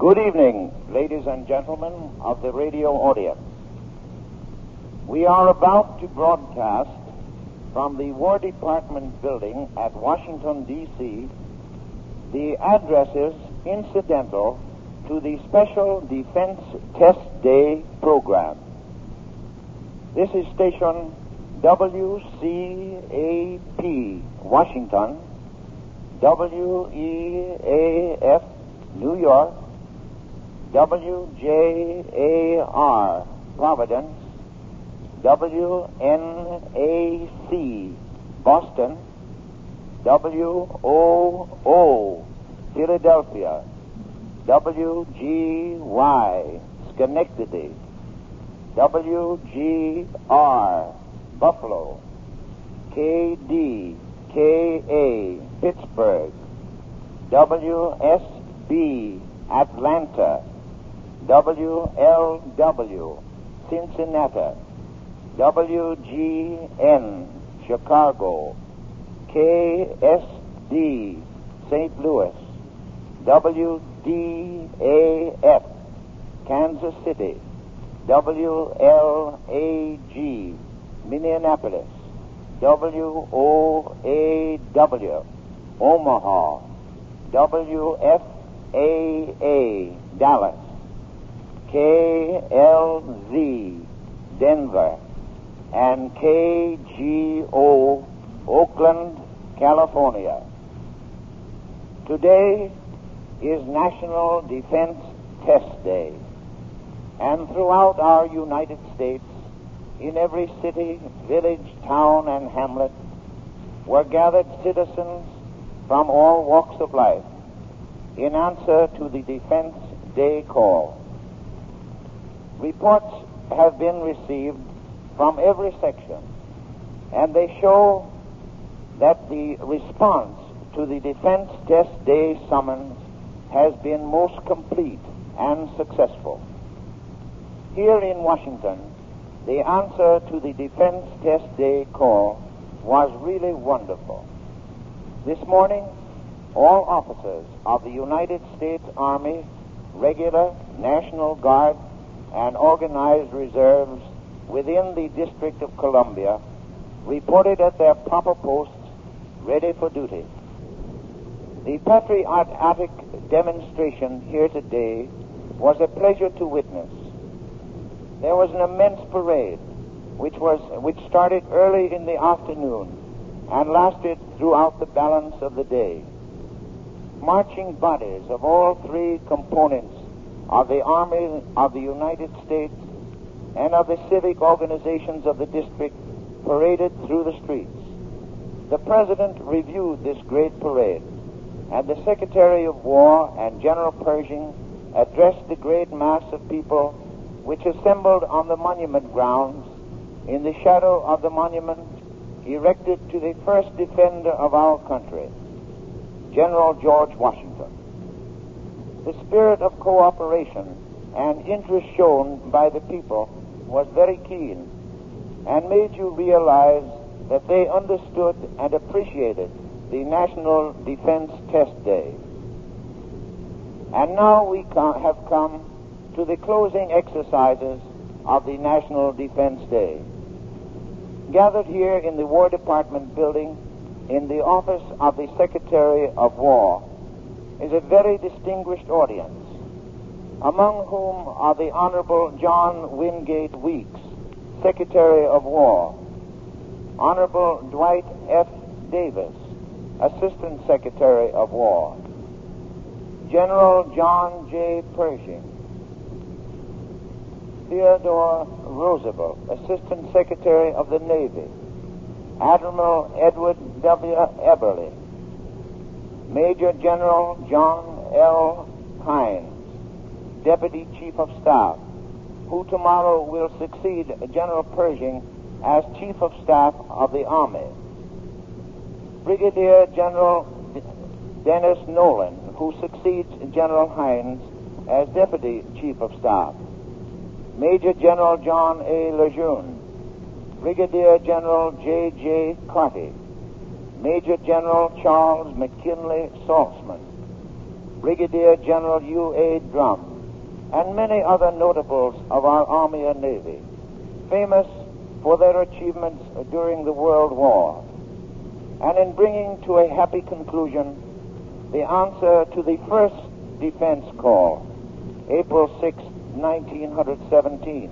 Good evening, ladies and gentlemen of the radio audience. We are about to broadcast from the War Department building at Washington, D.C., the addresses incidental to the Special Defense Test Day program. This is station WCAP, Washington, WEAF, New York, WJAR, Providence, WNAC, Boston, WOO, Philadelphia, WGY, Schenectady, WGR, Buffalo, KDKA, Pittsburgh, WSB, Atlanta, WLW, Cincinnati, WGN, Chicago, KSD, St. Louis, WDAF, Kansas City, WLAG, Minneapolis, WOAW, Omaha, WFAA, Dallas, KLZ, Denver, and KGO, Oakland, California. Today is National Defense Test Day, and throughout our United States, in every city, village, town, and hamlet, were gathered citizens from all walks of life in answer to the Defense Day call. Reports have been received from every section, and they show that the response to the Defense Test Day summons has been most complete and successful. Here in Washington, the answer to the Defense Test Day call was really wonderful. This morning, all officers of the United States Army, regular, National Guard, and organized reserves within the District of Columbia reported at their proper posts, ready for duty. The patriotic demonstration here today was a pleasure to witness. There was an immense parade which started early in the afternoon and lasted throughout the balance of the day. Marching bodies of all three components of the Army of the United States and of the civic organizations of the district paraded through the streets. The President reviewed this great parade, and the Secretary of War and General Pershing addressed the great mass of people which assembled on the monument grounds in the shadow of the monument erected to the first defender of our country, General George Washington. The spirit of cooperation and interest shown by the people was very keen and made you realize that they understood and appreciated the National Defense Test Day. And now we have come to the closing exercises of the National Defense Day. Gathered here in the War Department building in the office of the Secretary of War is a very distinguished audience, among whom are the Honorable John Wingate Weeks, Secretary of War, Honorable Dwight F. Davis, Assistant Secretary of War, General John J. Pershing, Theodore Roosevelt, Assistant Secretary of the Navy, Admiral Edward W. Eberly, Major General John L. Hines, Deputy Chief of Staff, who tomorrow will succeed General Pershing as Chief of Staff of the Army, Brigadier General Dennis Nolan, who succeeds General Hines as Deputy Chief of Staff, Major General John A. Lejeune, Brigadier General J.J. Carty, Major General Charles McKinley Saltzman, Brigadier General U.A. Drum, and many other notables of our Army and Navy, famous for their achievements during the World War, and in bringing to a happy conclusion the answer to the first defense call, April 6, 1917.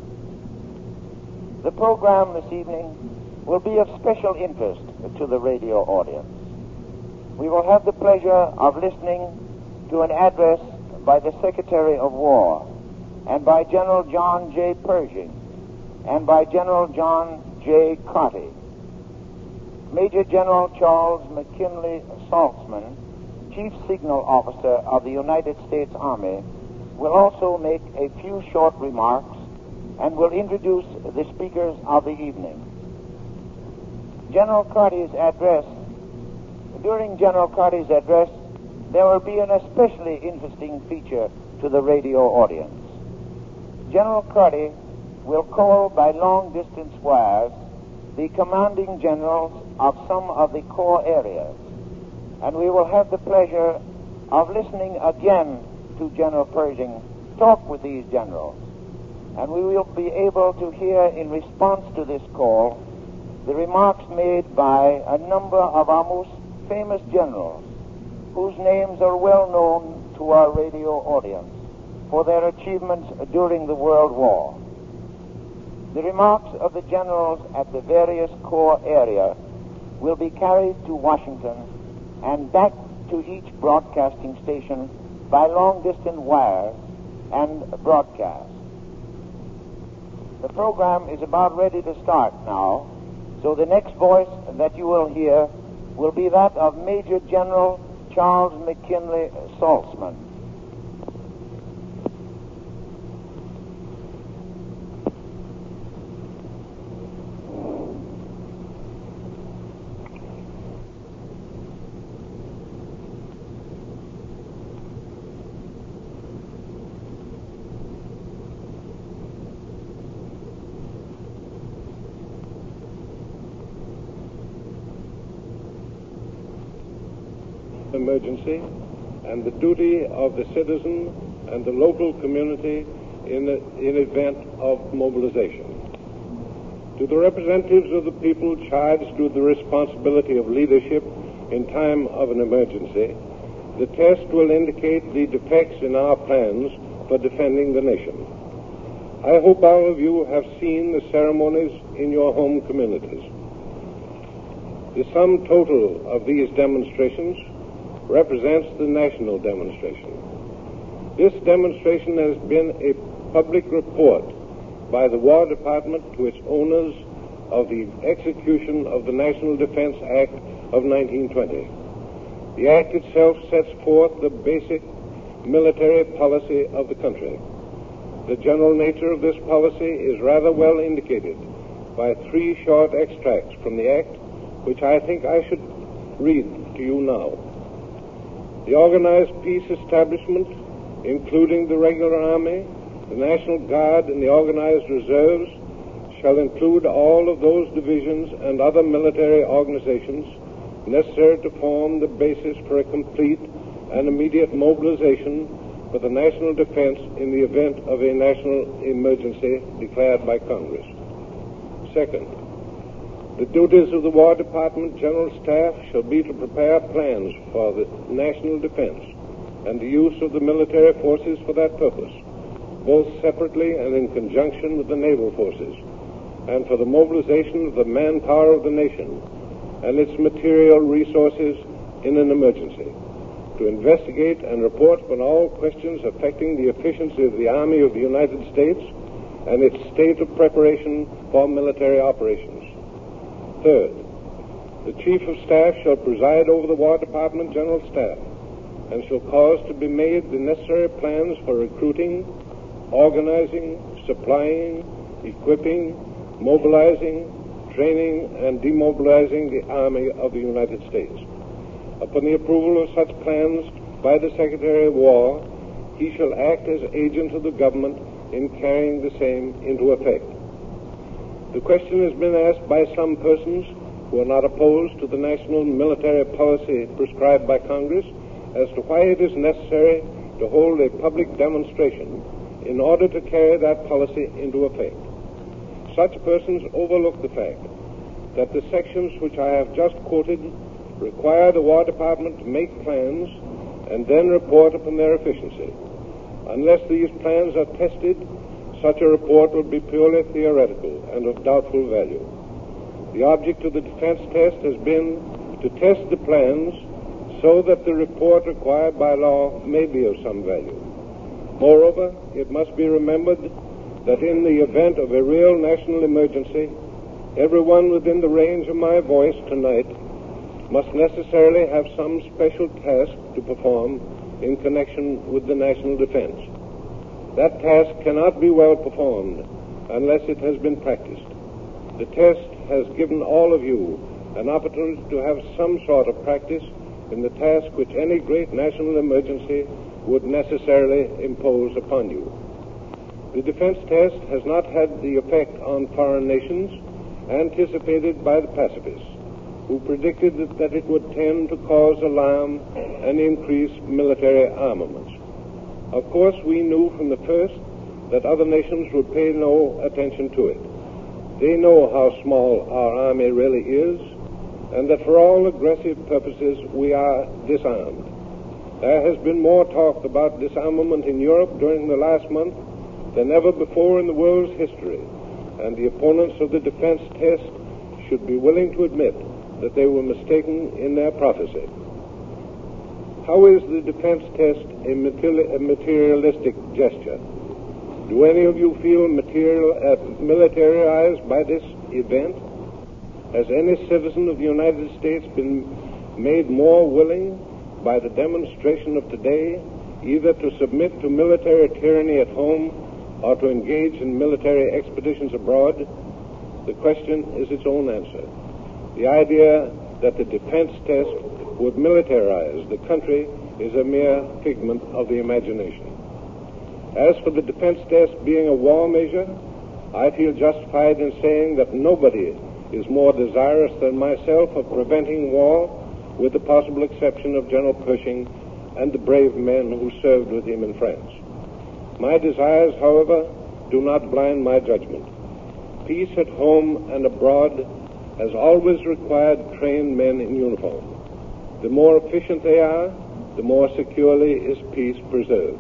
The program this evening will be of special interest to the radio audience. We will have the pleasure of listening to an address by the Secretary of War and by General John J. Pershing and by General John J. Carty. Major General Charles McKinley Saltzman, Chief Signal Officer of the United States Army, will also make a few short remarks and will introduce the speakers of the evening. During General Carty's address, there will be an especially interesting feature to the radio audience. General Carty will call by long-distance wires the commanding generals of some of the corps areas, and we will have the pleasure of listening again to General Pershing talk with these generals, and we will be able to hear in response to this call the remarks made by a number of our most famous generals whose names are well known to our radio audience for their achievements during the World War. The remarks of the generals at the various corps area will be carried to Washington and back to each broadcasting station by long-distance wires and broadcast. The program is about ready to start now, so the next voice that you will hear will be that of Major General Charles McKinley Saltzman. Emergency and the duty of the citizen and the local community in event of mobilization. To the representatives of the people charged with the responsibility of leadership in time of an emergency, the test will indicate the defects in our plans for defending the nation. I hope all of you have seen the ceremonies in your home communities. The sum total of these demonstrations represents the national demonstration. This demonstration has been a public report by the War Department to its owners of the execution of the National Defense Act of 1920. The act itself sets forth the basic military policy of the country. The general nature of this policy is rather well indicated by 3 short extracts from the act, which I think I should read to you now. The organized peace establishment, including the regular army, the National Guard, and the organized reserves, shall include all of those divisions and other military organizations necessary to form the basis for a complete and immediate mobilization for the national defense in the event of a national emergency declared by Congress. Second, the duties of the War Department General Staff shall be to prepare plans for the national defense and the use of the military forces for that purpose, both separately and in conjunction with the naval forces, and for the mobilization of the manpower of the nation and its material resources in an emergency, to investigate and report on all questions affecting the efficiency of the Army of the United States and its state of preparation for military operations. Third, the Chief of Staff shall preside over the War Department General Staff and shall cause to be made the necessary plans for recruiting, organizing, supplying, equipping, mobilizing, training, and demobilizing the Army of the United States. Upon the approval of such plans by the Secretary of War, he shall act as agent of the government in carrying the same into effect. The question has been asked by some persons who are not opposed to the national military policy prescribed by Congress as to why it is necessary to hold a public demonstration in order to carry that policy into effect. Such persons overlook the fact that the sections which I have just quoted require the War Department to make plans and then report upon their efficiency. Unless these plans are tested, such a report will be purely theoretical and of doubtful value. The object of the defense test has been to test the plans so that the report required by law may be of some value. Moreover, it must be remembered that in the event of a real national emergency, everyone within the range of my voice tonight must necessarily have some special task to perform in connection with the national defense. That task cannot be well performed unless it has been practiced. The test has given all of you an opportunity to have some sort of practice in the task which any great national emergency would necessarily impose upon you. The defense test has not had the effect on foreign nations anticipated by the pacifists, who predicted that it would tend to cause alarm and increase military armaments. Of course, we knew from the first that other nations would pay no attention to it. They know how small our army really is, and that for all aggressive purposes we are disarmed. There has been more talk about disarmament in Europe during the last month than ever before in the world's history, and the opponents of the defense test should be willing to admit that they were mistaken in their prophecy. How is the defense test a materialistic gesture? Do any of you feel militarized by this event? Has any citizen of the United States been made more willing by the demonstration of today either to submit to military tyranny at home or to engage in military expeditions abroad? The question is its own answer. The idea that the defense test would militarize the country is a mere figment of the imagination. As for the defense test being a war measure, I feel justified in saying that nobody is more desirous than myself of preventing war, with the possible exception of General Pershing and the brave men who served with him in France. My desires, however, do not blind my judgment. Peace at home and abroad has always required trained men in uniform. The more efficient they are, the more securely is peace preserved.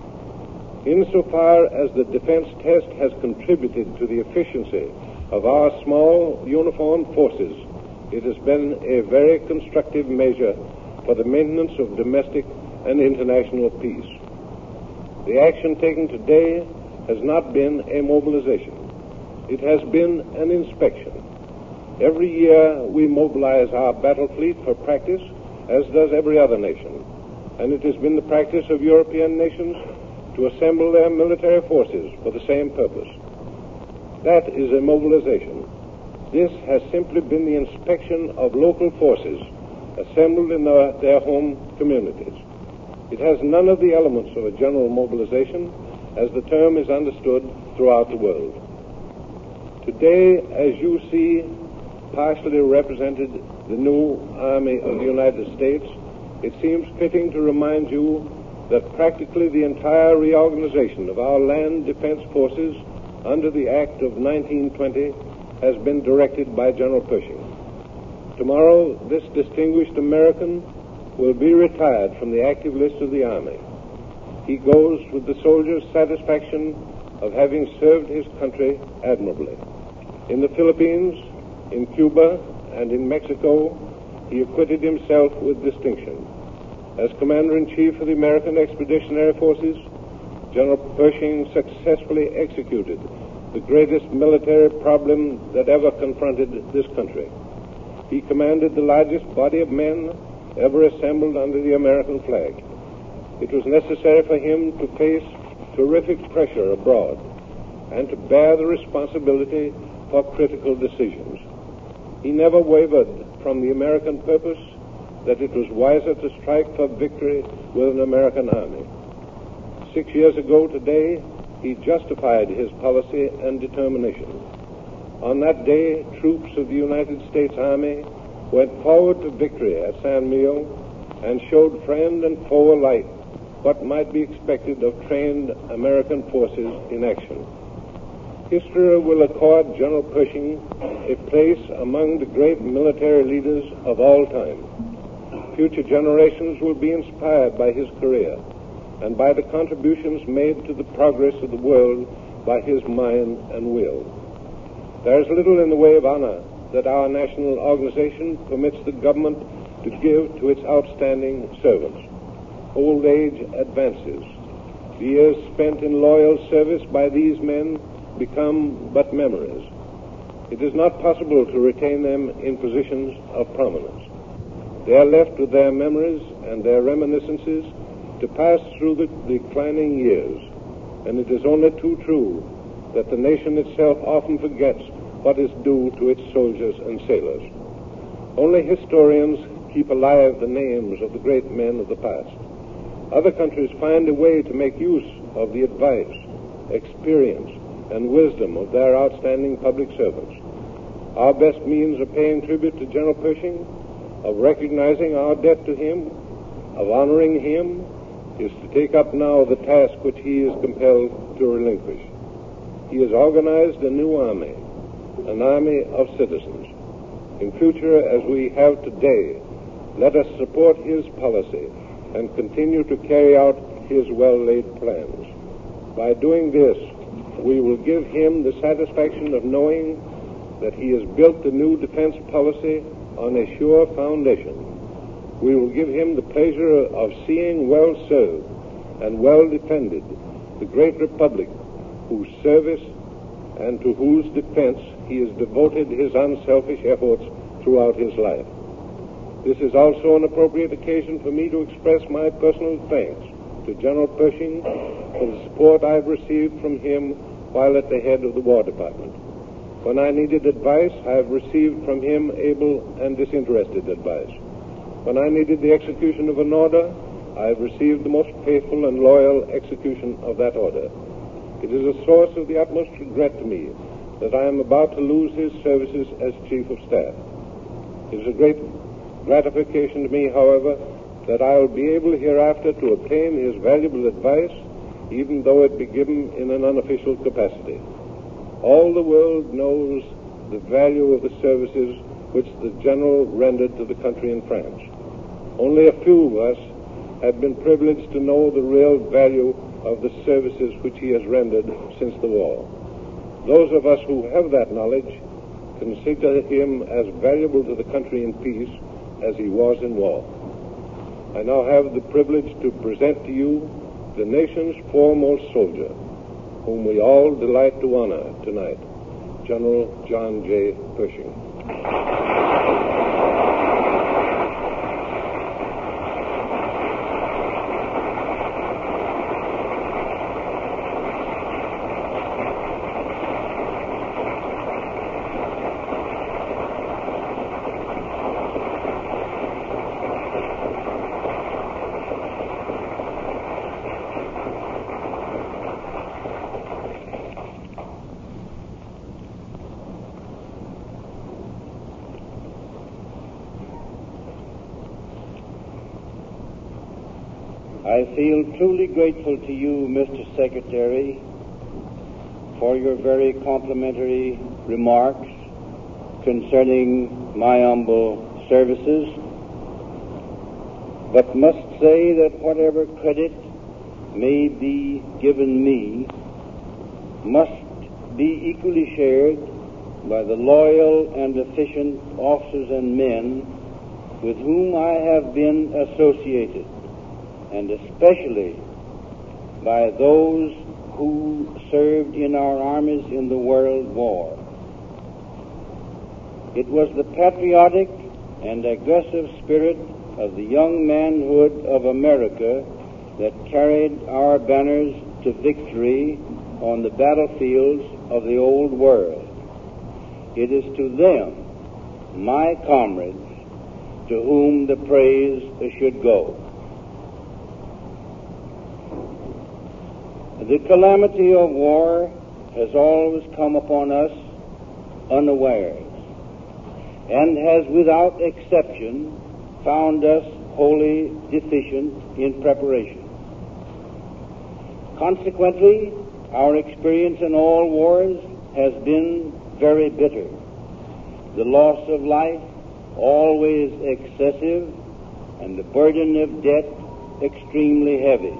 Insofar as the defense test has contributed to the efficiency of our small uniformed forces, it has been a very constructive measure for the maintenance of domestic and international peace. The action taken today has not been a mobilization. It has been an inspection. Every year we mobilize our battle fleet for practice, as does every other nation, and it has been the practice of European nations to assemble their military forces for the same purpose. That is a mobilization. This has simply been the inspection of local forces assembled in their home communities. It has none of the elements of a general mobilization, as the term is understood throughout the world. Today, as you see partially represented the new Army of the United States, it seems fitting to remind you that practically the entire reorganization of our land defense forces under the Act of 1920 has been directed by General Pershing. Tomorrow, this distinguished American will be retired from the active list of the Army. He goes with the soldier's satisfaction of having served his country admirably. In the Philippines, in Cuba, and in Mexico, he acquitted himself with distinction. As Commander-in-Chief of the American Expeditionary Forces, General Pershing successfully executed the greatest military problem that ever confronted this country. He commanded the largest body of men ever assembled under the American flag. It was necessary for him to face terrific pressure abroad and to bear the responsibility for critical decisions. He never wavered from the American purpose that it was wiser to strike for victory with an American army. 6 years ago today, he justified his policy and determination. On that day, troops of the United States Army went forward to victory at San Miguel and showed friend and foe alike what might be expected of trained American forces in action. History will accord General Pershing a place among the great military leaders of all time. Future generations will be inspired by his career and by the contributions made to the progress of the world by his mind and will. There is little in the way of honor that our national organization permits the government to give to its outstanding servants. Old age advances. The years spent in loyal service by these men become but memories. It is not possible to retain them in positions of prominence. They are left with their memories and their reminiscences to pass through the declining years, and it is only too true that the nation itself often forgets what is due to its soldiers and sailors. Only historians keep alive the names of the great men of the past. Other countries find a way to make use of the advice, experience, and wisdom of their outstanding public servants. Our best means of paying tribute to General Pershing, of recognizing our debt to him, of honoring him, is to take up now the task which he is compelled to relinquish. He has organized a new army, an army of citizens. In future, as we have today, let us support his policy and continue to carry out his well-laid plans. By doing this, we will give him the satisfaction of knowing that he has built the new defense policy on a sure foundation. We will give him the pleasure of seeing well served and well defended the great republic whose service and to whose defense he has devoted his unselfish efforts throughout his life. This is also an appropriate occasion for me to express my personal thanks to General Pershing for the support I've received from him while at the head of the War Department. When I needed advice, I have received from him able and disinterested advice. When I needed the execution of an order, I have received the most faithful and loyal execution of that order. It is a source of the utmost regret to me that I am about to lose his services as Chief of Staff. It is a great gratification to me, however, that I will be able hereafter to obtain his valuable advice, even though it be given in an unofficial capacity. All the world knows the value of the services which the General rendered to the country in France. Only a few of us have been privileged to know the real value of the services which he has rendered since the war. Those of us who have that knowledge consider him as valuable to the country in peace as he was in war. I now have the privilege to present to you the nation's foremost soldier, whom we all delight to honor tonight, General John J. Pershing. I feel truly grateful to you, Mr. Secretary, for your very complimentary remarks concerning my humble services, but must say that whatever credit may be given me must be equally shared by the loyal and efficient officers and men with whom I have been associated, and especially by those who served in our armies in the World War. It was the patriotic and aggressive spirit of the young manhood of America that carried our banners to victory on the battlefields of the old world. It is to them, my comrades, to whom the praise should go. The calamity of war has always come upon us unawares, and has without exception found us wholly deficient in preparation. Consequently, our experience in all wars has been very bitter. The loss of life always excessive, and the burden of debt extremely heavy.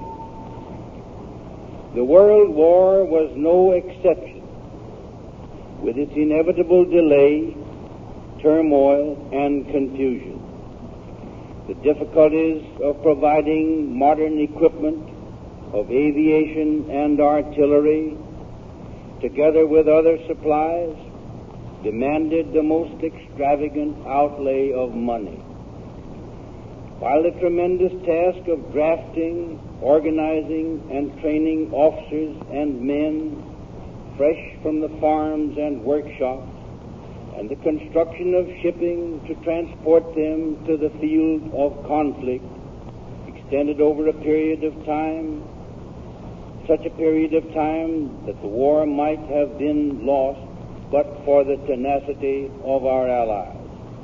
The World War was no exception, with its inevitable delay, turmoil, and confusion. The difficulties of providing modern equipment of aviation and artillery, together with other supplies, demanded the most extravagant outlay of money. While the tremendous task of drafting, organizing, and training officers and men fresh from the farms and workshops, and the construction of shipping to transport them to the field of conflict extended over a period of time, such a period of time that the war might have been lost but for the tenacity of our allies.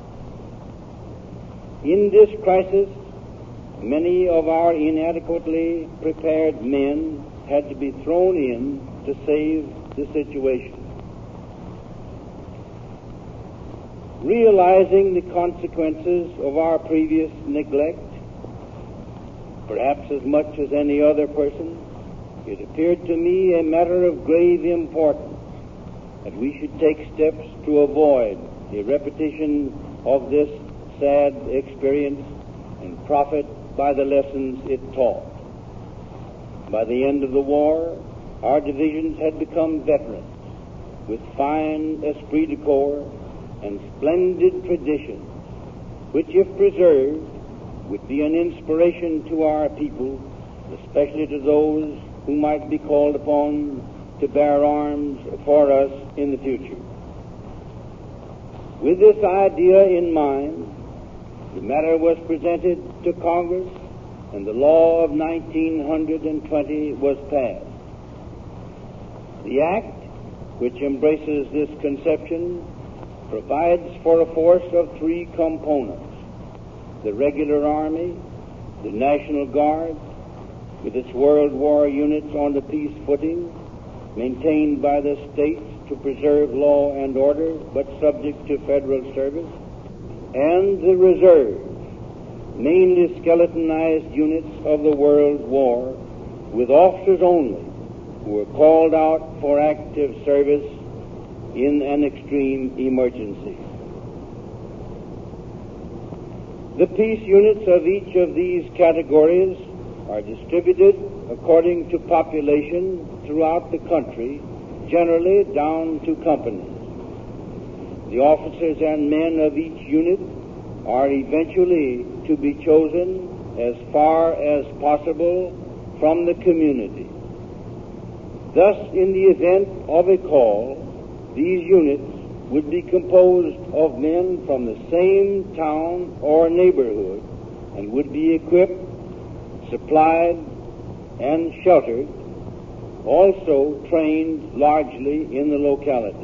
In this crisis, many of our inadequately prepared men had to be thrown in to save the situation. Realizing the consequences of our previous neglect, perhaps as much as any other person, it appeared to me a matter of grave importance that we should take steps to avoid the repetition of this sad experience and profit by the lessons it taught. By the end of the war, our divisions had become veterans with fine esprit de corps and splendid traditions, which, if preserved, would be an inspiration to our people, especially to those who might be called upon to bear arms for us in the future. With this idea in mind, the matter was presented to Congress, and the law of 1920 was passed. The act, which embraces this conception, provides for a force of three components: the regular army, the National Guard, with its World War units on the peace footing, maintained by the states to preserve law and order, but subject to federal service, and the reserve, mainly skeletonized units of the World War, with officers only, who were called out for active service in an extreme emergency. The peace units of each of these categories are distributed according to population throughout the country, generally down to companies. The officers and men of each unit are eventually to be chosen as far as possible from the community. Thus, in the event of a call, these units would be composed of men from the same town or neighborhood and would be equipped, supplied, and sheltered, also trained largely in the locality.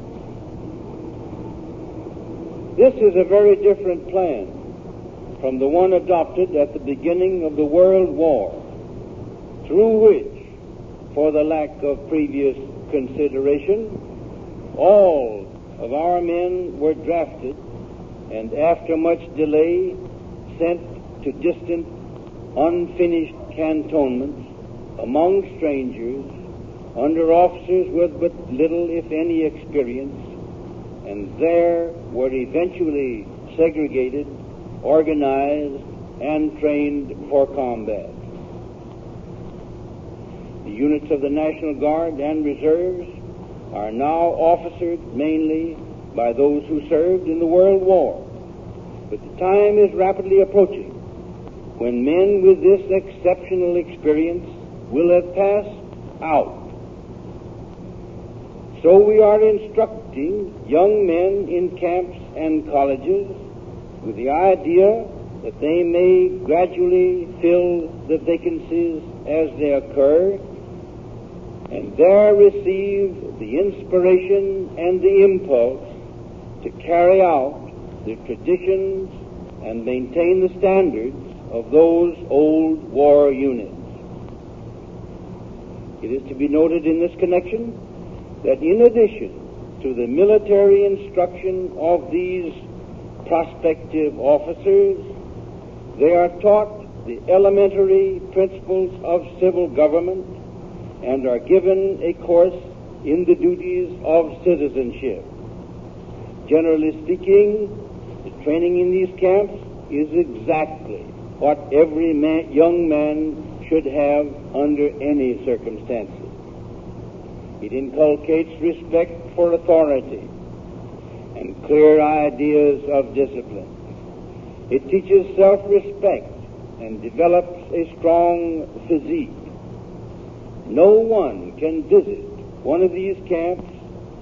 This is a very different plan from the one adopted at the beginning of the World War, through which, for the lack of previous consideration, all of our men were drafted and, after much delay, sent to distant, unfinished cantonments among strangers under officers with but little, if any, experience, and there were eventually segregated, organized, and trained for combat. The units of the National Guard and Reserves are now officered mainly by those who served in the World War, but the time is rapidly approaching when men with this exceptional experience will have passed out. So we are instructing young men in camps and colleges with the idea that they may gradually fill the vacancies as they occur, and there receive the inspiration and the impulse to carry out the traditions and maintain the standards of those old war units. It is to be noted in this connection that in addition to the military instruction of these prospective officers, they are taught the elementary principles of civil government and are given a course in the duties of citizenship. Generally speaking, the training in these camps is exactly what every young man should have under any circumstances. It inculcates respect for authority and clear ideas of discipline. It teaches self-respect and develops a strong physique. No one can visit one of these camps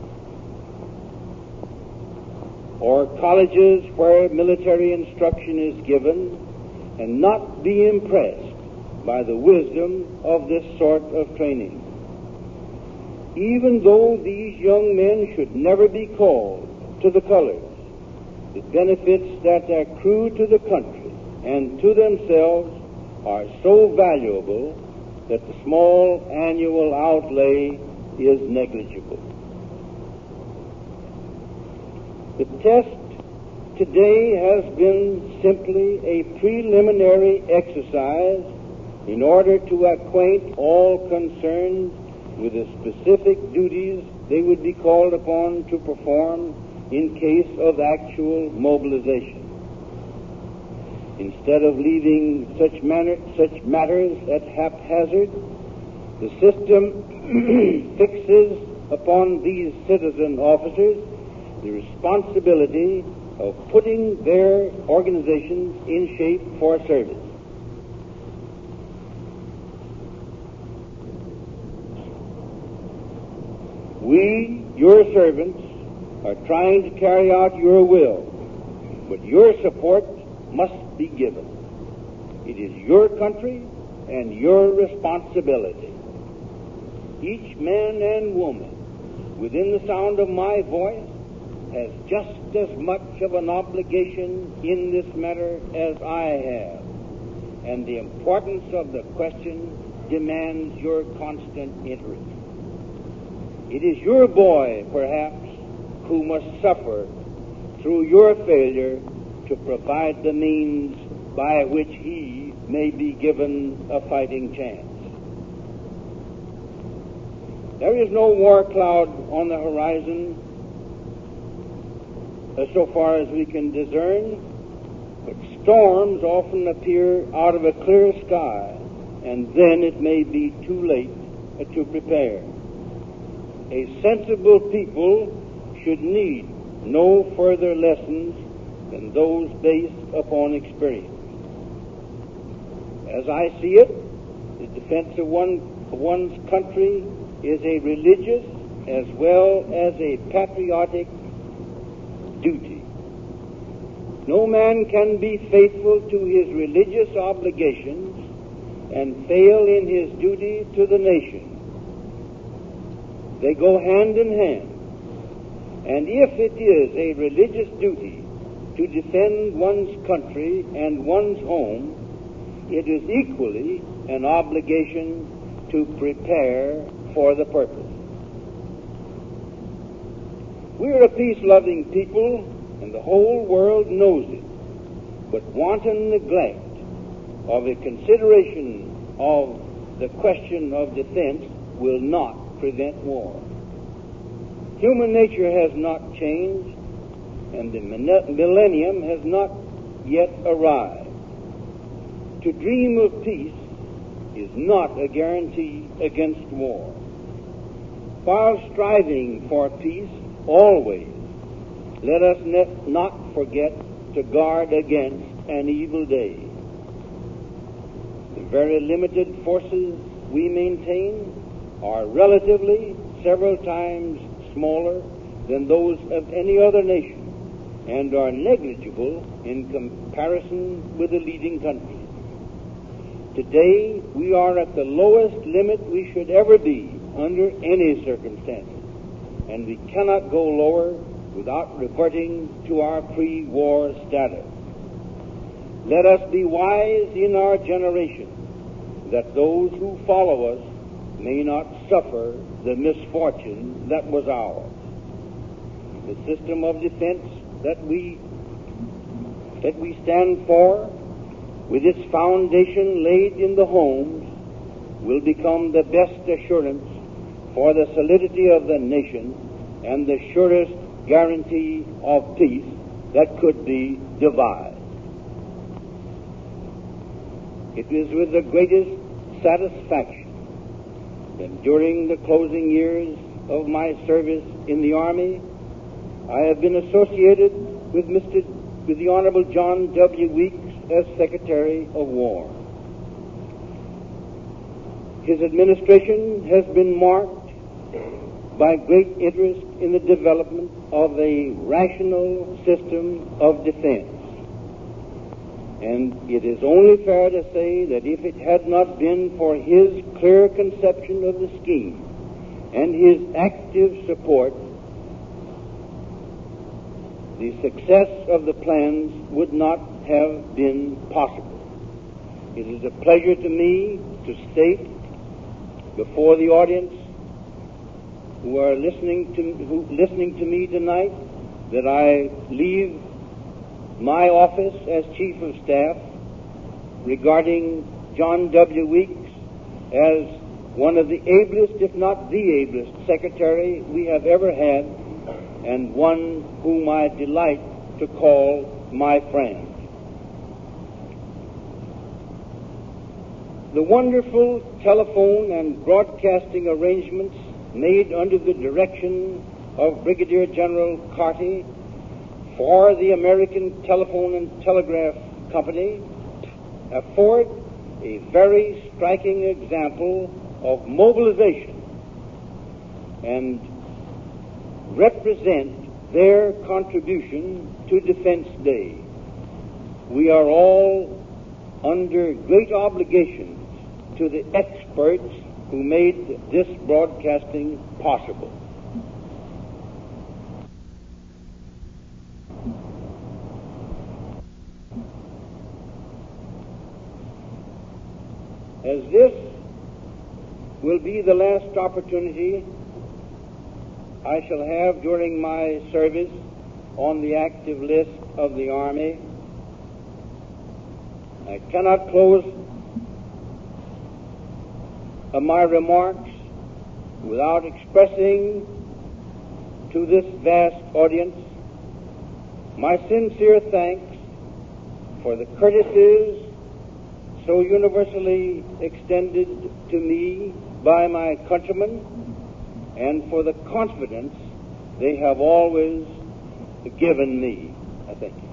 or colleges where military instruction is given and not be impressed by the wisdom of this sort of training. Even though these young men should never be called to the colors, the benefits that accrue to the country and to themselves are so valuable that the small annual outlay is negligible. The test today has been simply a preliminary exercise in order to acquaint all concerned with the specific duties they would be called upon to perform in case of actual mobilization. Instead of leaving such matters at haphazard, the system fixes upon these citizen officers the responsibility of putting their organizations in shape for service. We, your servants, are trying to carry out your will, but your support must be given. It is your country and your responsibility. Each man and woman within the sound of my voice has just as much of an obligation in this matter as I have, and the importance of the question demands your constant interest. It is your boy, perhaps, who must suffer through your failure to provide the means by which he may be given a fighting chance. There is no war cloud on the horizon so far as we can discern, but storms often appear out of a clear sky, and then it may be too late to prepare. A sensible people should need no further lessons than those based upon experience. As I see it, the defense of one's country is a religious as well as a patriotic duty. No man can be faithful to his religious obligations and fail in his duty to the nation. They go hand in hand. And if it is a religious duty to defend one's country and one's home, it is equally an obligation to prepare for the purpose. We are a peace-loving people, and the whole world knows it. But wanton neglect of a consideration of the question of defense will not prevent war. Human nature has not changed, and the millennium has not yet arrived. To dream of peace is not a guarantee against war. While striving for peace, always let us not forget to guard against an evil day. The very limited forces we maintain are relatively several times smaller than those of any other nation and are negligible in comparison with the leading countries. Today, we are at the lowest limit we should ever be under any circumstances, and we cannot go lower without reverting to our pre-war status. let us be wise in our generation, that those who follow us may not suffer the misfortune that was ours. The system of defense that we stand for, with its foundation laid in the homes, will become the best assurance for the solidity of the nation and the surest guarantee of peace that could be devised. It is with the greatest satisfaction that during the closing years of my service in the Army, I have been associated with the Honorable John W. Weeks as Secretary of War. His administration has been marked by great interest in the development of a rational system of defense. And it is only fair to say that if it had not been for his clear conception of the scheme and his active support, the success of the plans would not have been possible. It is a pleasure to me to state before the audience who are listening to me tonight that I leave my office as Chief of Staff regarding John W. Weeks as one of the ablest, if not the ablest, secretary we have ever had, and one whom I delight to call my friend. The wonderful telephone and broadcasting arrangements made under the direction of Brigadier General Carty for the American Telephone and Telegraph Company afford a very striking example of mobilization and represent their contribution to Defense Day. We are all under great obligations to the experts who made this broadcasting possible. As this will be the last opportunity I shall have during my service on the active list of the Army, I cannot close my remarks without expressing to this vast audience my sincere thanks for the courtesies so universally extended to me by my countrymen and for the confidence they have always given me. I thank you.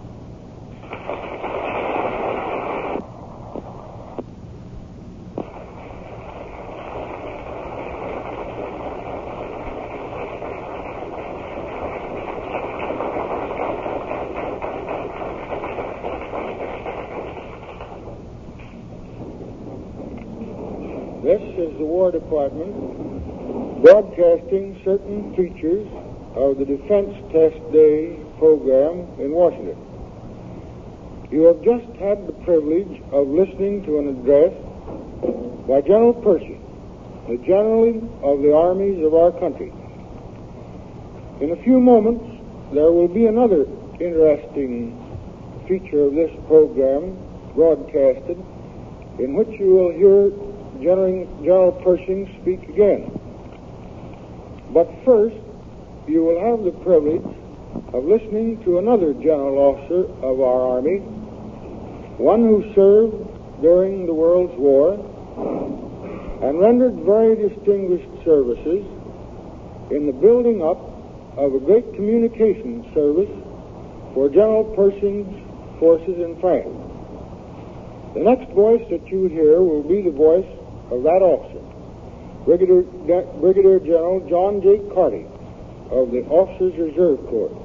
This is the War Department broadcasting certain features of the Defense Test Day program in Washington. You have just had the privilege of listening to an address by General Pershing, the General of the armies of our country. In a few moments, there will be another interesting feature of this program broadcasted in which you will hear General Pershing speak again. But first, you will have the privilege of listening to another general officer of our Army, one who served during the World's War and rendered very distinguished services in the building up of a great communications service for General Pershing's forces in France. The next voice that you hear will be the voice of that officer, Brigadier General John J. Carty of the Officers Reserve Corps.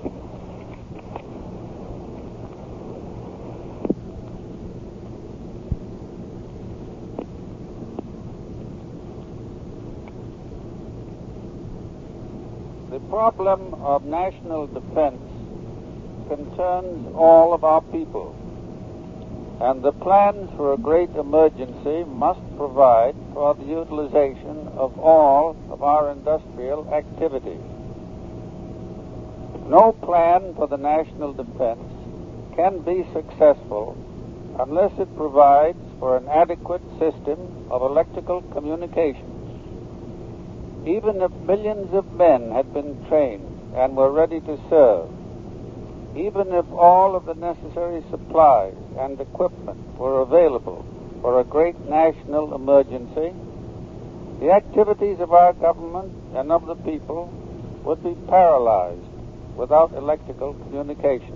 The problem of national defense concerns all of our people. And the plans for a great emergency must provide for the utilization of all of our industrial activities. No plan for the national defense can be successful unless it provides for an adequate system of electrical communications. Even if millions of men had been trained and were ready to serve, even if all of the necessary supplies and equipment were available for a great national emergency, the activities of our government and of the people would be paralyzed without electrical communication.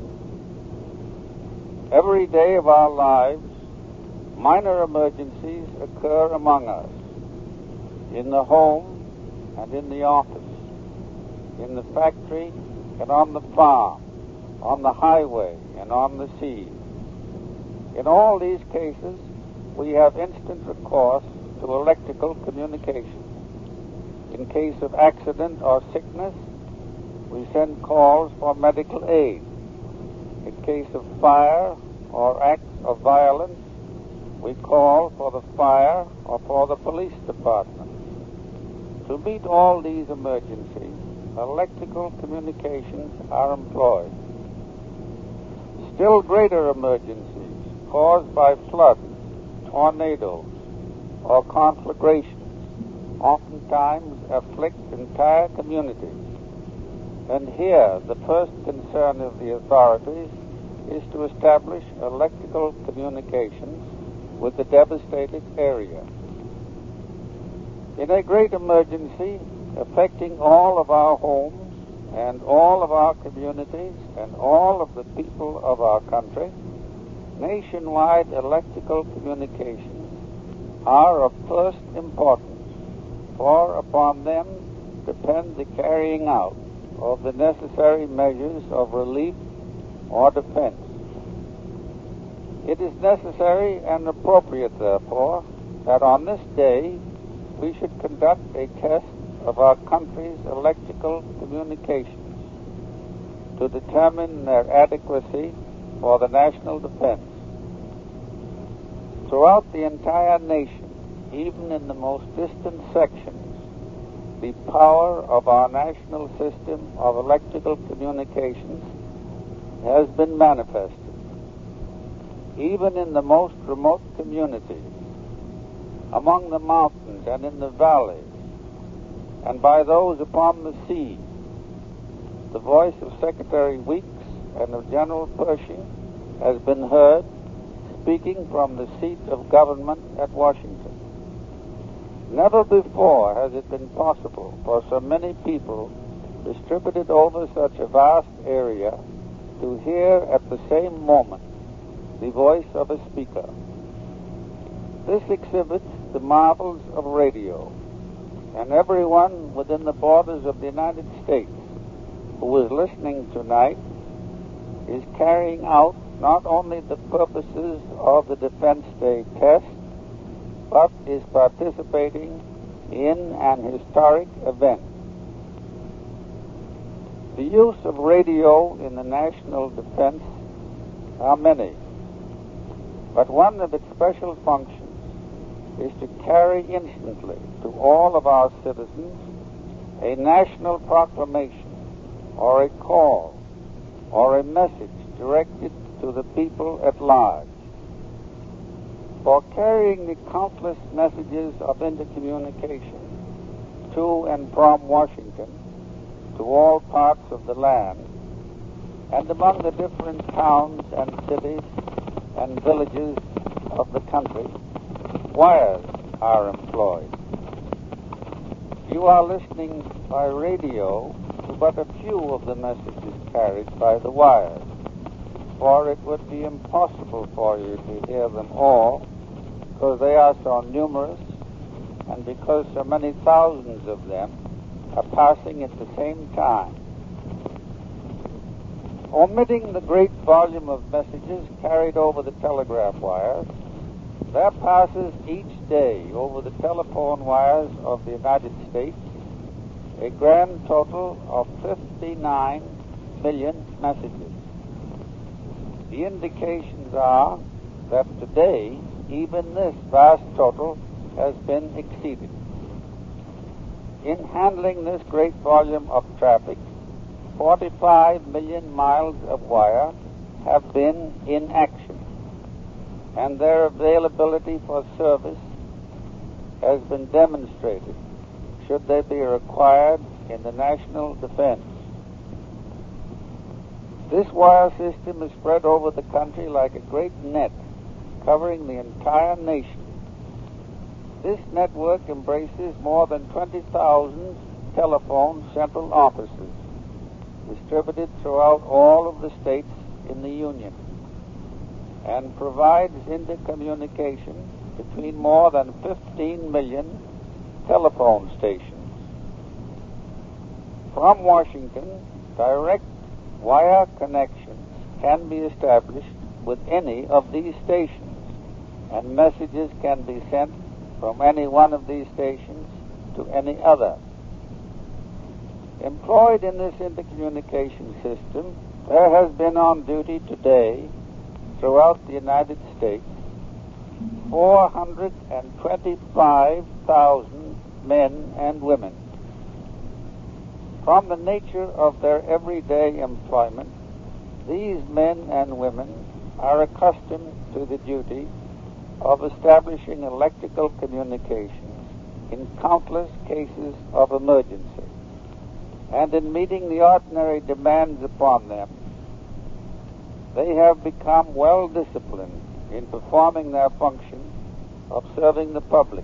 Every day of our lives, minor emergencies occur among us, in the home and in the office, in the factory and on the farm, on the highway and on the sea. In all these cases, we have instant recourse to electrical communication. In case of accident or sickness, we send calls for medical aid. In case of fire or acts of violence, we call for the fire or for the police department. To meet all these emergencies, electrical communications are employed. Still greater emergencies caused by floods, tornadoes, or conflagrations oftentimes afflict entire communities. And here, the first concern of the authorities is to establish electrical communications with the devastated area. In a great emergency affecting all of our homes and all of our communities and all of the people of our country, nationwide electrical communications are of first importance, for upon them depend the carrying out of the necessary measures of relief or defense. It is necessary and appropriate, therefore, that on this day we should conduct a test of our country's electrical communications to determine their adequacy for the national defense. Throughout the entire nation, even in the most distant sections, the power of our national system of electrical communications has been manifested. Even in the most remote communities, among the mountains and in the valleys, and by those upon the sea, the voice of Secretary Weeks and of General Pershing has been heard speaking from the seat of government at Washington. Never before has it been possible for so many people distributed over such a vast area to hear at the same moment the voice of a speaker. This exhibits the marvels of radio, and everyone within the borders of the United States who is listening tonight is carrying out not only the purposes of the Defense Day test, but is participating in an historic event. The use of radio in the national defense are many, but one of its special functions is to carry instantly to all of our citizens a national proclamation or a call or a message directed to the people at large. For carrying the countless messages of intercommunication to and from Washington to all parts of the land and among the different towns and cities and villages of the country, wires are employed. You are listening by radio to but a few of the messages carried by the wires, for it would be impossible for you to hear them all, because they are so numerous and because so many thousands of them are passing at the same time. Omitting the great volume of messages carried over the telegraph wires, there passes each day over the telephone wires of the United States a grand total of 59 million messages. The indications are that today even this vast total has been exceeded. In handling this great volume of traffic, 45 million miles of wire have been in action, and their availability for service has been demonstrated should they be required in the national defense. This wire system is spread over the country like a great net, covering the entire nation. This network embraces more than 20,000 telephone central offices distributed throughout all of the states in the Union, and provides intercommunication between more than 15 million telephone stations. From Washington, direct wire connections can be established with any of these stations, and messages can be sent from any one of these stations to any other. Employed in this intercommunication system, there has been on duty today throughout the United States 425,000 men and women. From the nature of their everyday employment, these men and women are accustomed to the duty of establishing electrical communications in countless cases of emergency, and in meeting the ordinary demands upon them. They have become well disciplined in performing their function of serving the public.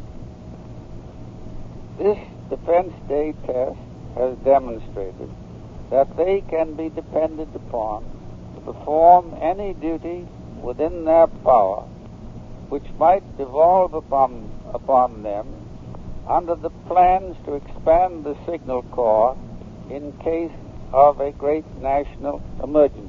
This Defense Day test has demonstrated that they can be depended upon to perform any duty within their power which might devolve upon them under the plans to expand the Signal Corps in case of a great national emergency.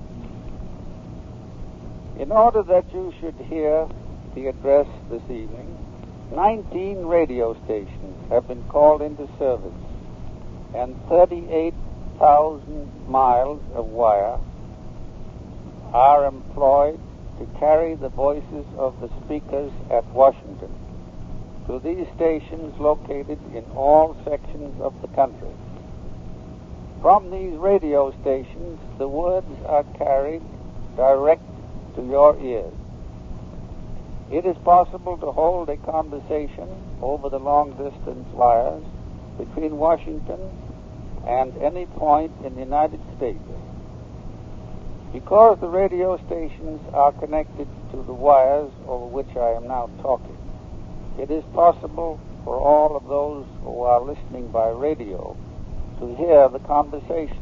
In order that you should hear the address this evening, 19 radio stations have been called into service, and 38,000 miles of wire are employed to carry the voices of the speakers at Washington to these stations located in all sections of the country. From these radio stations, the words are carried direct to your ears. It is possible to hold a conversation over the long-distance wires between Washington and any point in the United States. Because the radio stations are connected to the wires over which I am now talking, it is possible for all of those who are listening by radio to hear the conversation.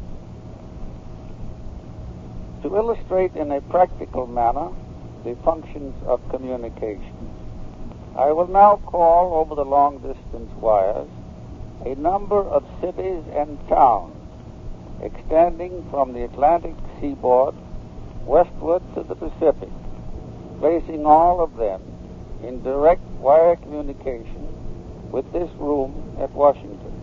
To illustrate in a practical manner the functions of communication, I will now call over the long-distance wires a number of cities and towns extending from the Atlantic seaboard westward to the Pacific, placing all of them in direct wire communication with this room at Washington.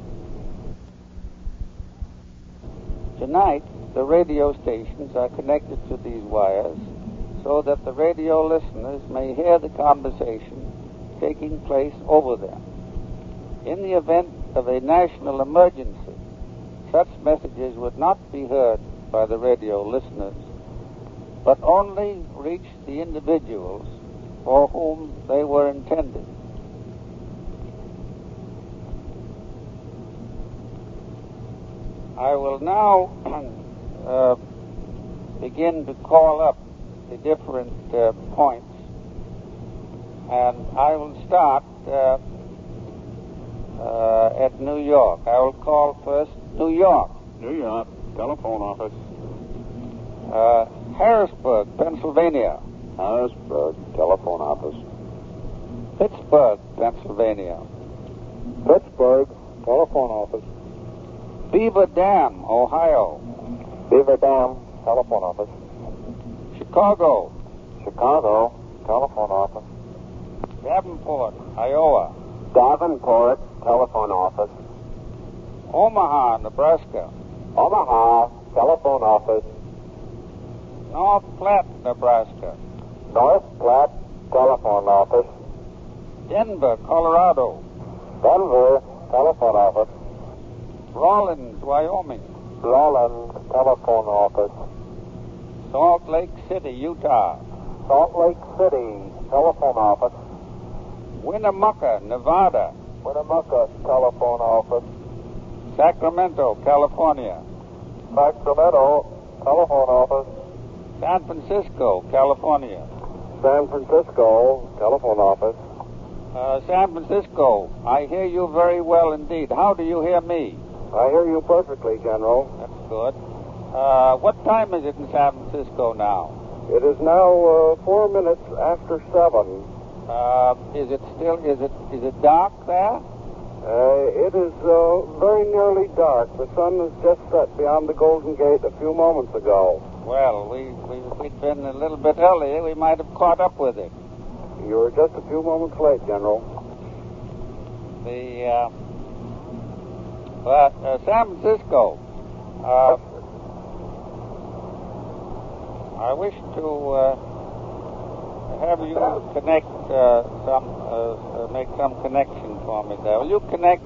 Tonight, the radio stations are connected to these wires so that the radio listeners may hear the conversation taking place over them. In the event of a national emergency, such messages would not be heard by the radio listeners, but only reach the individuals for whom they were intended. I will now begin to call up the different points, and I will start at New York. I will call first New York. New York, telephone office. Harrisburg, Pennsylvania. Harrisburg, telephone office. Pittsburgh, Pennsylvania. Pittsburgh, telephone office. Beaver Dam, Ohio. Beaver Dam, telephone office. Chicago. Chicago, telephone office. Davenport, Iowa. Davenport, telephone office. Omaha, Nebraska. Omaha, telephone office. North Platte, Nebraska. North Platte Telephone Office. Denver, Colorado. Denver Telephone Office. Rawlins, Wyoming. Rawlins Telephone Office. Salt Lake City, Utah. Salt Lake City Telephone Office. Winnemucca, Nevada. Winnemucca Telephone Office. Sacramento, California. Sacramento Telephone Office. San Francisco, California. San Francisco Telephone Office. San Francisco, I hear you very well indeed. How do you hear me? I hear you perfectly, General. That's good. What time is it in San Francisco now? It is now 4 minutes after 7. Is it dark there? It is very nearly dark. The sun has just set beyond the Golden Gate a few moments ago. Well, we'd been a little bit earlier. We might have caught up with it. You were just a few moments late, General. San Francisco. I wish to have you connect make some connection for me there. Will you connect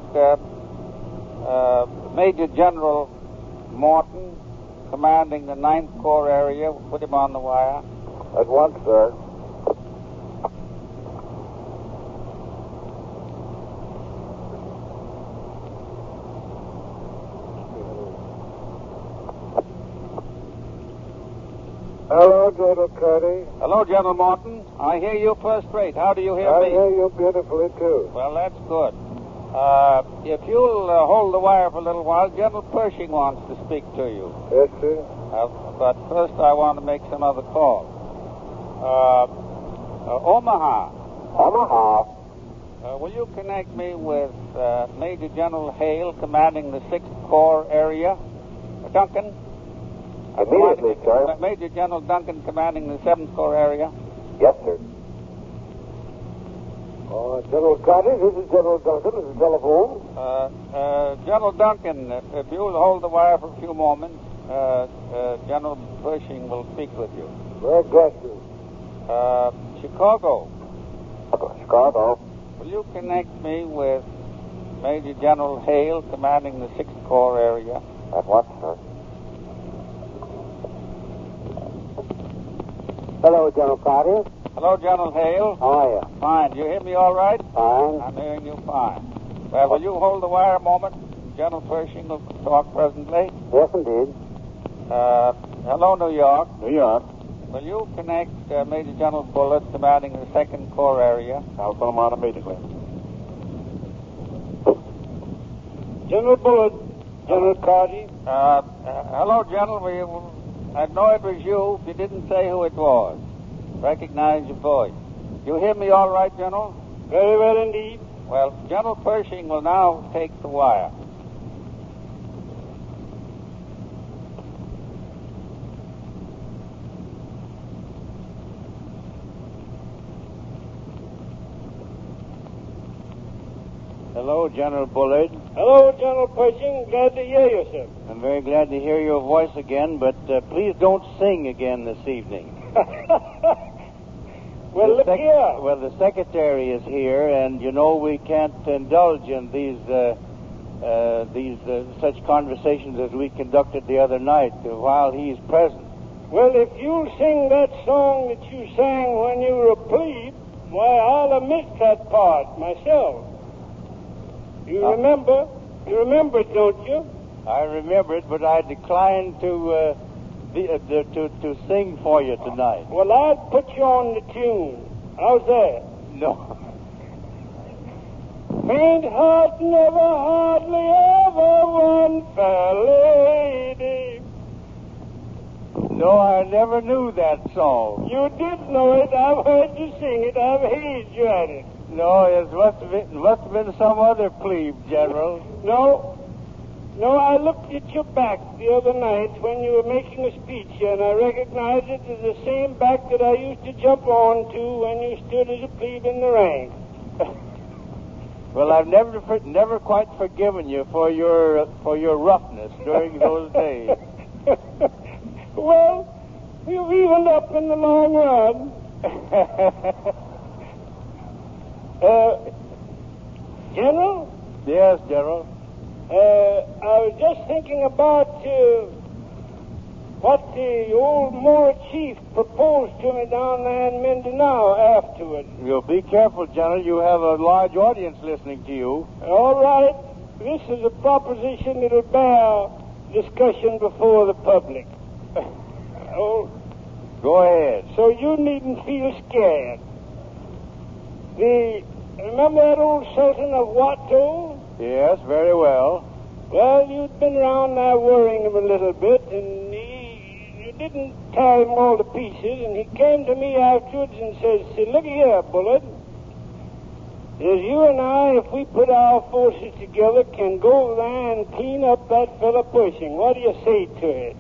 Major General Morton, commanding the 9th Corps area? Put him on the wire. At once, sir. Hello, General Carty. Hello, General Morton. I hear you first rate. How do you hear me? I hear you beautifully, too. Well, that's good. If you'll hold the wire for a little while, General Pershing wants to speak to you. Yes, sir. But first I want to make some other calls. Omaha. Omaha. Will you connect me with Major General Hale, commanding the 6th Corps area? Duncan? Immediately, sir. Major General Duncan, commanding the 7th Corps area? Yes, sir. General Carty, this is General Duncan. This is the telephone. General Duncan, if you'll hold the wire for a few moments, General Pershing will speak with you. Very glad to. Chicago. Chicago. Will you connect me with Major General Hale, commanding the 6th Corps area? At once, sir. Hello, General Carty. Hello, General Hale. How are you? Fine. Do you hear me all right? Fine. I'm hearing you fine. Well, will you hold the wire a moment? General Pershing will talk presently. Yes, indeed. Hello, New York. New York. Will you connect Major General Bullitt, commanding the 2nd Corps area? I'll put him on immediately. General Bullitt, General Carty. Hello, General. I know it was you. You didn't say who it was. Recognize your voice. You hear me all right, General? Very well indeed. Well, General Pershing will now take the wire. Hello, General Bullard. Hello, General Pershing. Glad to hear you, sir. I'm very glad to hear your voice again, but please don't sing again this evening. Well, look here. Well, the secretary is here, and you know we can't indulge in these such conversations as we conducted the other night while he's present. Well, if you sing that song that you sang when you were a plebe, why, I'll have missed that part myself. You remember? You remember it, don't you? I remember it, but I declined to sing for you tonight. Well, I'll put you on the tune. How's that? No. Faint heart never hardly ever won fair lady. No, I never knew that song. You did know it. I've heard you sing it. I've heard you at it. No, it must have been some other plebe, General. No, I looked at your back the other night when you were making a speech, and I recognized it as the same back that I used to jump on to when you stood as a plebe in the ranks. Well, I've never quite forgiven you for your roughness during those days. Well, we've evened up in the long run. General? Yes, General. I was just thinking about what the old Moor chief proposed to me down there in Mindanao afterward. You'll be careful, General. You have a large audience listening to you. All right. This is a proposition that'll bear discussion before the public. Oh, go ahead. So you needn't feel scared. Remember that old Sultan of Watto? Yes, very well. Well, you'd been around there worrying him a little bit, and you didn't tear him all to pieces, and he came to me afterwards and says, look here, Bullard. Says, you and I, if we put our forces together, can go over there and clean up that fella Pershing. What do you say to it?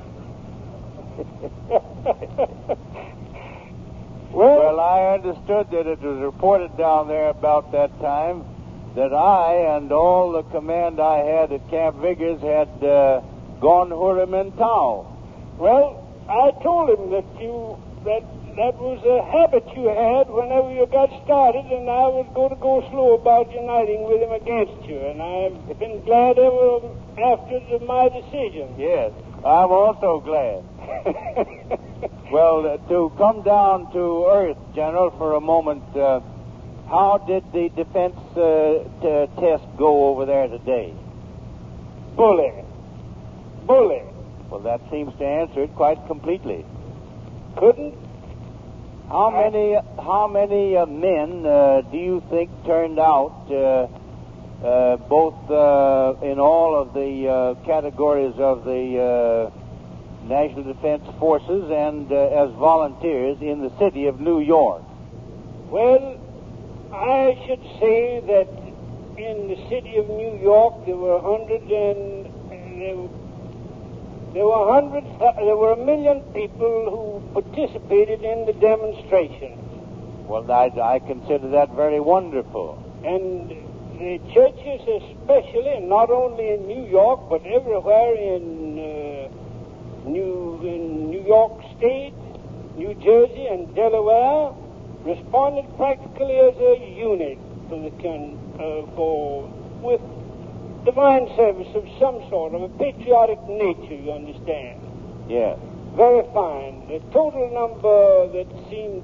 Well, I understood that it was reported down there about that time that I and all the command I had at Camp Vickers had gone Hurim and Tau. Well, I told him that that was a habit you had whenever you got started, and I was going to go slow about uniting with him against you, and I've been glad ever after my decision. Yes, I'm also glad. Well, to come down to earth, General, for a moment, how did the defense test go over there today? Bully. Well, that seems to answer it quite completely. Couldn't? How many men do you think turned out, both in all of the categories of the National Defense Forces and as volunteers in the city of New York? Well, I should say that in the city of New York there were a million people who participated in the demonstration. Well, I consider that very wonderful. And the churches especially, not only in New York, but everywhere in New York State, New Jersey, and Delaware, responded practically as a unit with divine service of some sort, of a patriotic nature, you understand. Yes. Very fine. The total number that seemed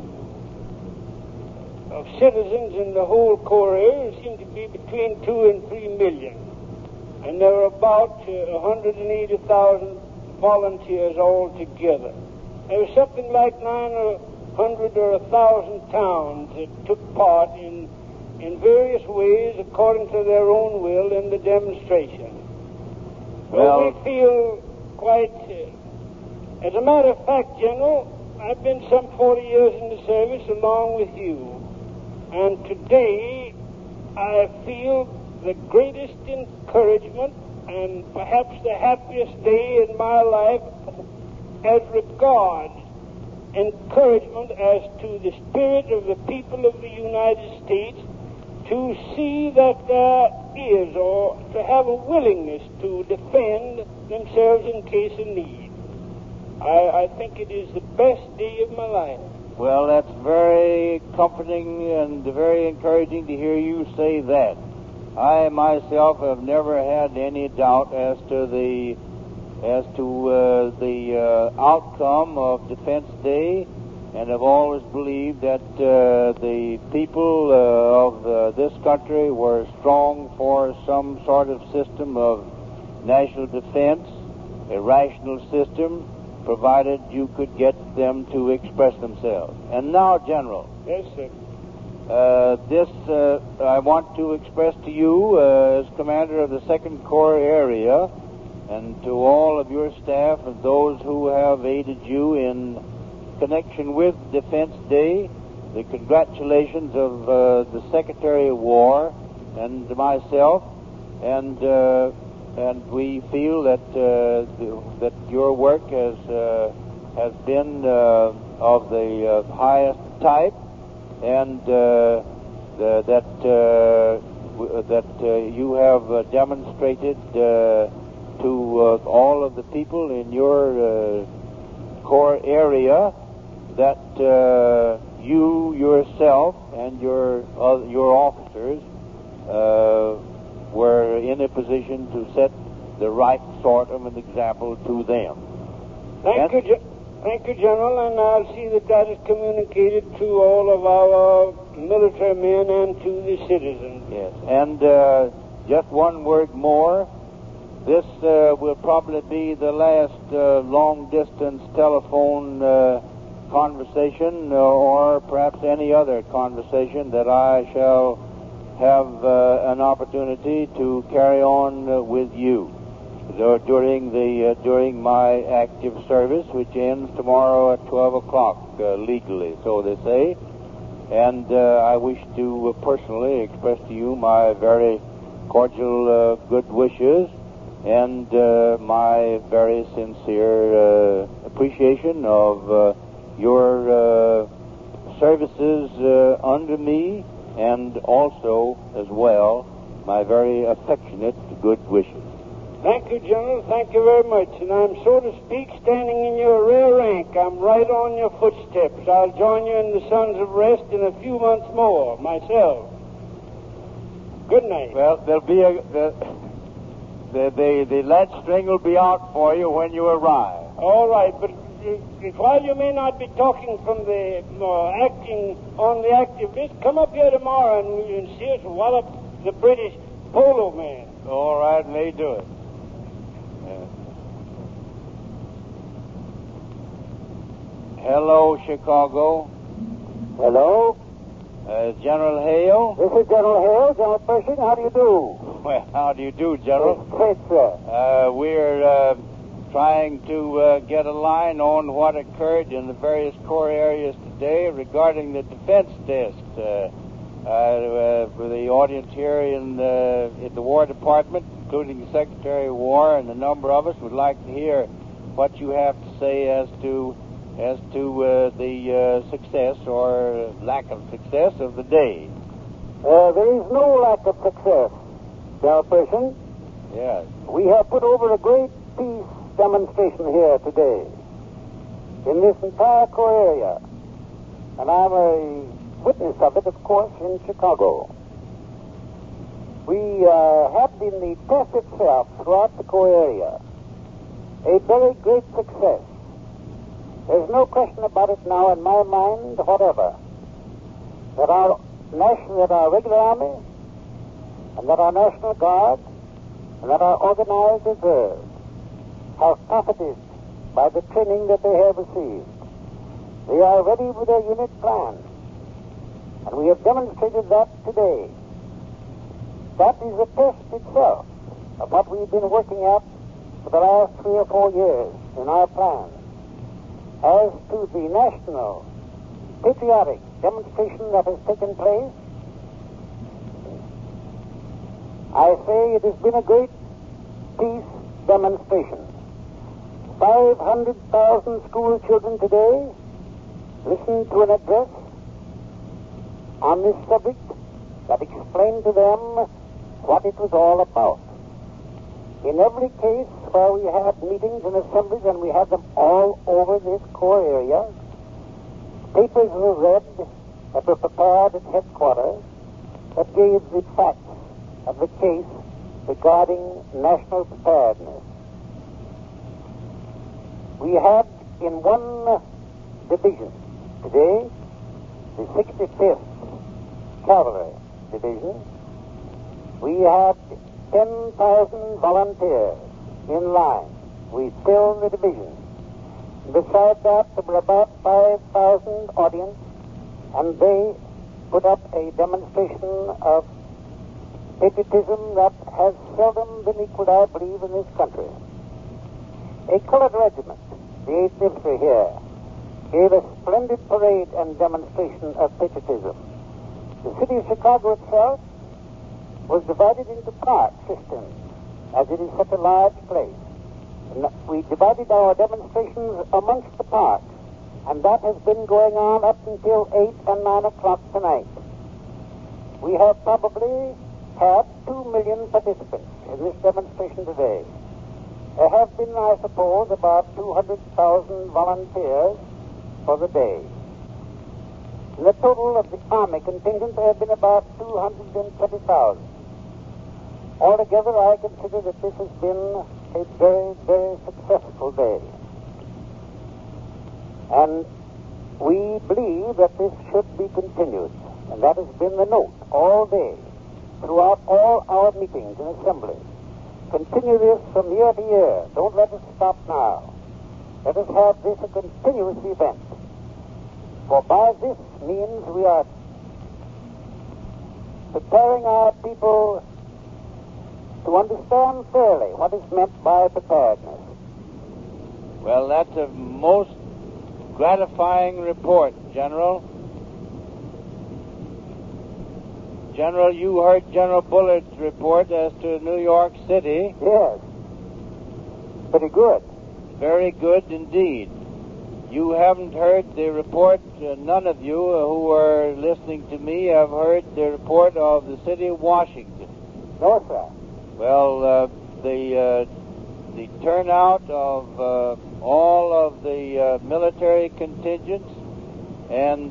of citizens in the whole Corps area seemed to be between 2 and 3 million. And there were about 180,000 volunteers altogether. There was something like 900 or 1,000 towns that took part in various ways, according to their own will, in the demonstration. Well, we feel quite... as a matter of fact, General, I've been some 40 years in the service along with you. And today, I feel the greatest encouragement and perhaps the happiest day in my life as regards encouragement as to the spirit of the people of the United States to see that there is, or to have a willingness to defend themselves in case of need. I think it is the best day of my life. Well, that's very comforting and very encouraging to hear you say that. I myself have never had any doubt as to the outcome of Defense Day, and have always believed that the people of this country were strong for some sort of system of national defense, a rational system, provided you could get them to express themselves. And now, General. Yes, sir. I want to express to you, as commander of the 2nd Corps area, and to all of your staff and those who have aided you in connection with Defense Day, the congratulations of the Secretary of War and myself, and we feel that that your work has been of the highest type, and that you have demonstrated to all of the people in your Corps area that you yourself and your officers were in a position to set the right sort of an example to them. Thank you, General, and I'll see that is communicated to all of our military men and to the citizens. Yes, and just one word more. This will probably be the last long-distance telephone conversation or perhaps any other conversation that I shall have an opportunity to carry on with you during my active service, which ends tomorrow at 12 o'clock legally, so they say. And I wish to personally express to you my very cordial good wishes and my very sincere appreciation of your services under me, and also, as well, my very affectionate good wishes. Thank you, General. Thank you very much. And I'm, so to speak, standing in your rear rank. I'm right on your footsteps. I'll join you in the Sons of Rest in a few months more, myself. Good night. Well, there'll be the latch string will be out for you when you arrive. All right, but while you may not be talking from the acting on the active list, come up here tomorrow and see us wallop the British polo man. All right, may do it. Hello, Chicago. Hello? General Hale? This is General Hale. General Pershing, how do you do? Well, how do you do, General? Great, sir. We're trying to get a line on what occurred in the various Corps areas today regarding the defense test. For the audience here in the War Department, including the Secretary of War and a number of us, would like to hear what you have to say as to the success or lack of success of the day. There is no lack of success, General Pershing. Yes. We have put over a great peace demonstration here today in this entire Corps area, and I'm a witness of it, of course, in Chicago. We had in the test itself throughout the Corps area a very great success. There's no question about it now in my mind whatever that our regular army and that our National Guard and that our organized reserve have profited by the training that they have received. They are ready with their unit plan, and we have demonstrated that today. That is a test itself of what we've been working at for the last 3 or 4 years in our plan. As to the national patriotic demonstration that has taken place, I say it has been a great peace demonstration. 500,000 school children today listened to an address on this subject that explained to them what it was all about. In every case where we had meetings and assemblies, and we had them all over this Corps area, papers were read that were prepared at headquarters that gave the facts of the case regarding national preparedness. We had in one division today, the 65th Cavalry Division, we had 10,000 volunteers in line. We filled the division. Besides that, there were about 5,000 audience, and they put up a demonstration of patriotism that has seldom been equaled, I believe, in this country. A colored regiment, the 8th Infantry here, gave a splendid parade and demonstration of patriotism. The city of Chicago itself was divided into park systems, as it is such a large place. And we divided our demonstrations amongst the parks, and that has been going on up until 8 and 9 o'clock tonight. We have probably had 2 million participants in this demonstration today. There have been, I suppose, about 200,000 volunteers for the day. In the total of the Army contingent, there have been about 220,000. Altogether, I consider that this has been a very, very successful day. And we believe that this should be continued. And that has been the note all day, throughout all our meetings and assemblies. Continue this from year to year. Don't let us stop now. Let us have this a continuous event. For by this means we are preparing our people to understand fairly what is meant by preparedness. Well, that's a most gratifying report, General. General, you heard General Bullard's report as to New York City. Yes. Pretty good. Very good indeed. You haven't heard the report, none of you who are listening to me have heard the report of the city of Washington. No, sir. Well, the turnout of all of the military contingents and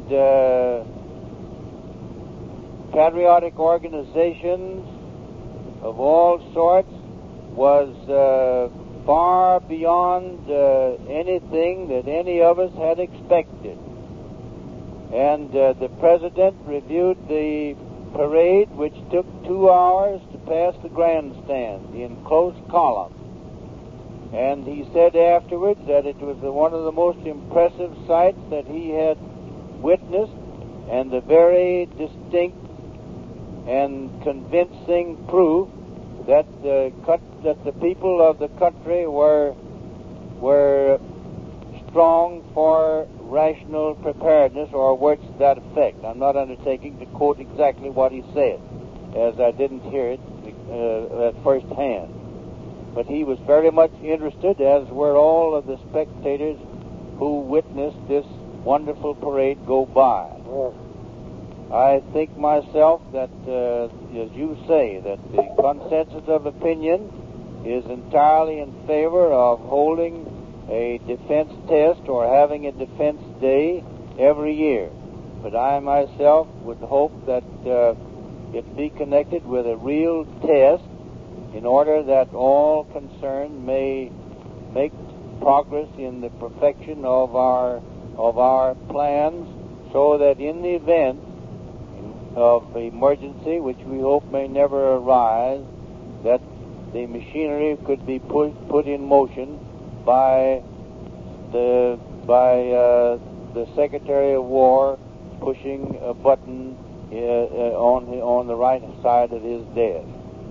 patriotic organizations of all sorts was far beyond anything that any of us had expected. And the President reviewed the parade, which took 2 hours to pass the grandstand in close column. And he said afterwards that it was one of the most impressive sights that he had witnessed, and a very distinct and convincing proof that the people of the country were strong for rational preparedness, or words to that effect. I'm not undertaking to quote exactly what he said, as I didn't hear it at first hand. But he was very much interested, as were all of the spectators who witnessed this wonderful parade go by. Yes. I think myself that, as you say, that the consensus of opinion is entirely in favor of holding a defense test or having a defense day every year. But I myself would hope that it be connected with a real test in order that all concerned may make progress in the perfection of our plans, so that in the event of emergency, which we hope may never arise, that the machinery could be put in motion by the Secretary of War pushing a button on the right side of his desk.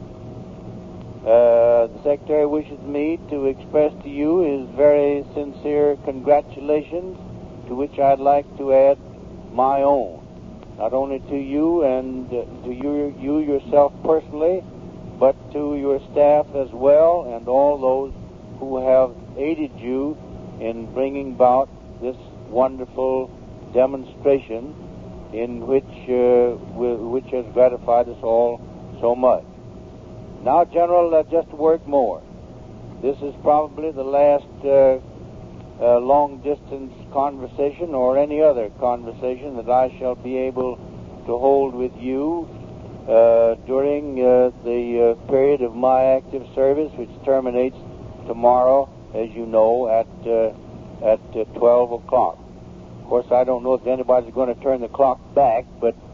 The Secretary wishes me to express to you his very sincere congratulations, to which I'd like to add my own. Not only to you and to you yourself personally, but to your staff as well, and all those who have aided you in bringing about this wonderful demonstration, in which has gratified us all so much. Now, General, just a word more. This is probably the last long-distance conversation, or any other conversation, that I shall be able to hold with you during the period of my active service, which terminates tomorrow, as you know, at 12 o'clock. Of course, I don't know if anybody's going to turn the clock back,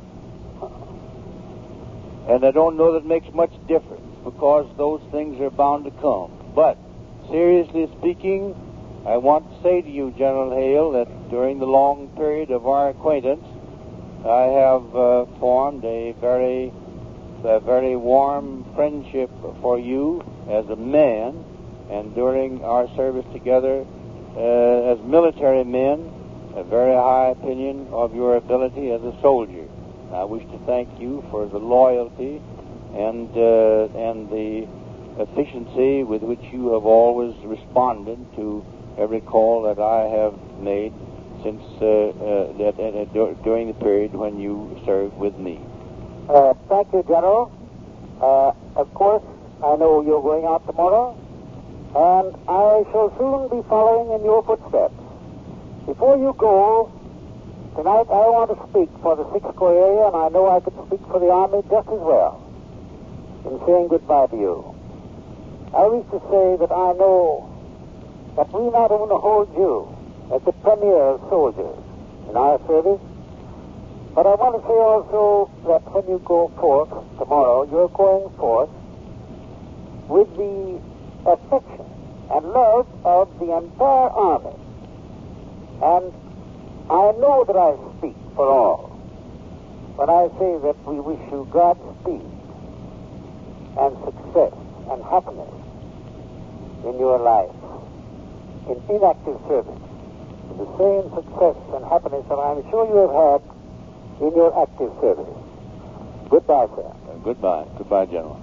and I don't know that it makes much difference, because those things are bound to come. But, seriously speaking, I want to say to you, General Hale, that during the long period of our acquaintance, I have formed a very warm friendship for you as a man, and during our service together as military men, a very high opinion of your ability as a soldier. I wish to thank you for the loyalty and the efficiency with which you have always responded to every call that I have made since during the period when you served with me. Thank you, General. Of course, I know you're going out tomorrow, and I shall soon be following in your footsteps. Before you go, tonight I want to speak for the 6th Corps area, and I know I could speak for the Army just as well in saying goodbye to you. I wish to say that I know that we not only hold you as the premier of soldiers in our service, but I want to say also that when you go forth tomorrow, you're going forth with the affection and love of the entire Army. And I know that I speak for all when I say that we wish you Godspeed and success and happiness in your life, in inactive service, the same success and happiness that I'm sure you have had in your active service. Goodbye, sir. Goodbye. Goodbye, General.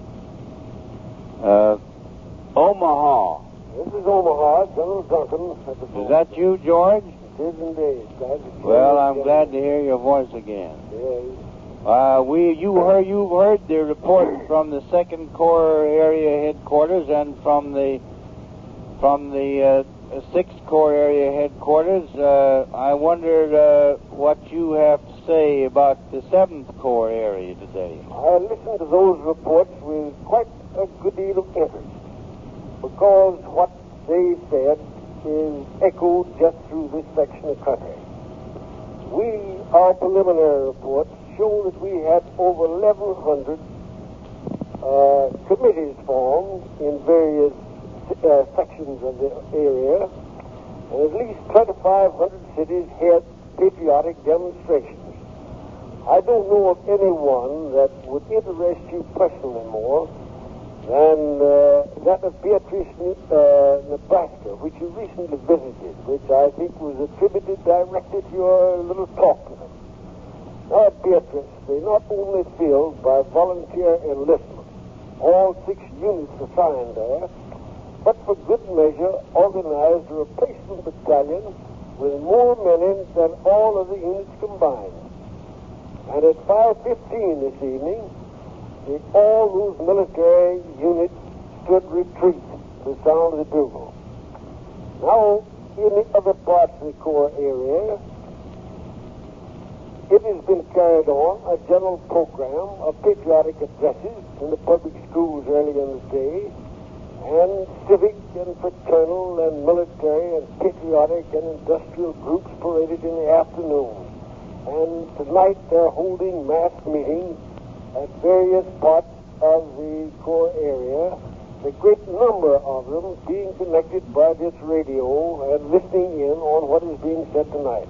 Omaha. This is Omaha, General Duncan. Is that you, George? It is indeed. Well, I'm glad to hear your voice again. Yes. You've heard the report from the 2nd Corps area headquarters and from the 6th Corps area headquarters. I wondered what you have to say about the 7th Corps area today. I listened to those reports with quite a good deal of interest, because what they said is echoed just through this section of country. Our preliminary reports show that we had over 1,100 committees formed in various sections of the area, and at least 2,500 cities had patriotic demonstrations. I don't know of anyone that would interest you personally more than that of Beatrice, Nebraska, which you recently visited, which I think was attributed directly to your little talk to them. Now, at Beatrice, they not only filled by volunteer enlistment all 6 units assigned there, but for good measure organized a replacement battalion with more men than all of the units combined. And at 5:15 this evening, all those military units stood retreat to the sound of the bugle. Now, in the other parts of the Corps area, it has been carried on a general program of patriotic addresses in the public schools early in the day, and civic and fraternal and military and patriotic and industrial groups paraded in the afternoon. And tonight they're holding mass meetings at various parts of the Corps area, the great number of them being connected by this radio and listening in on what is being said tonight.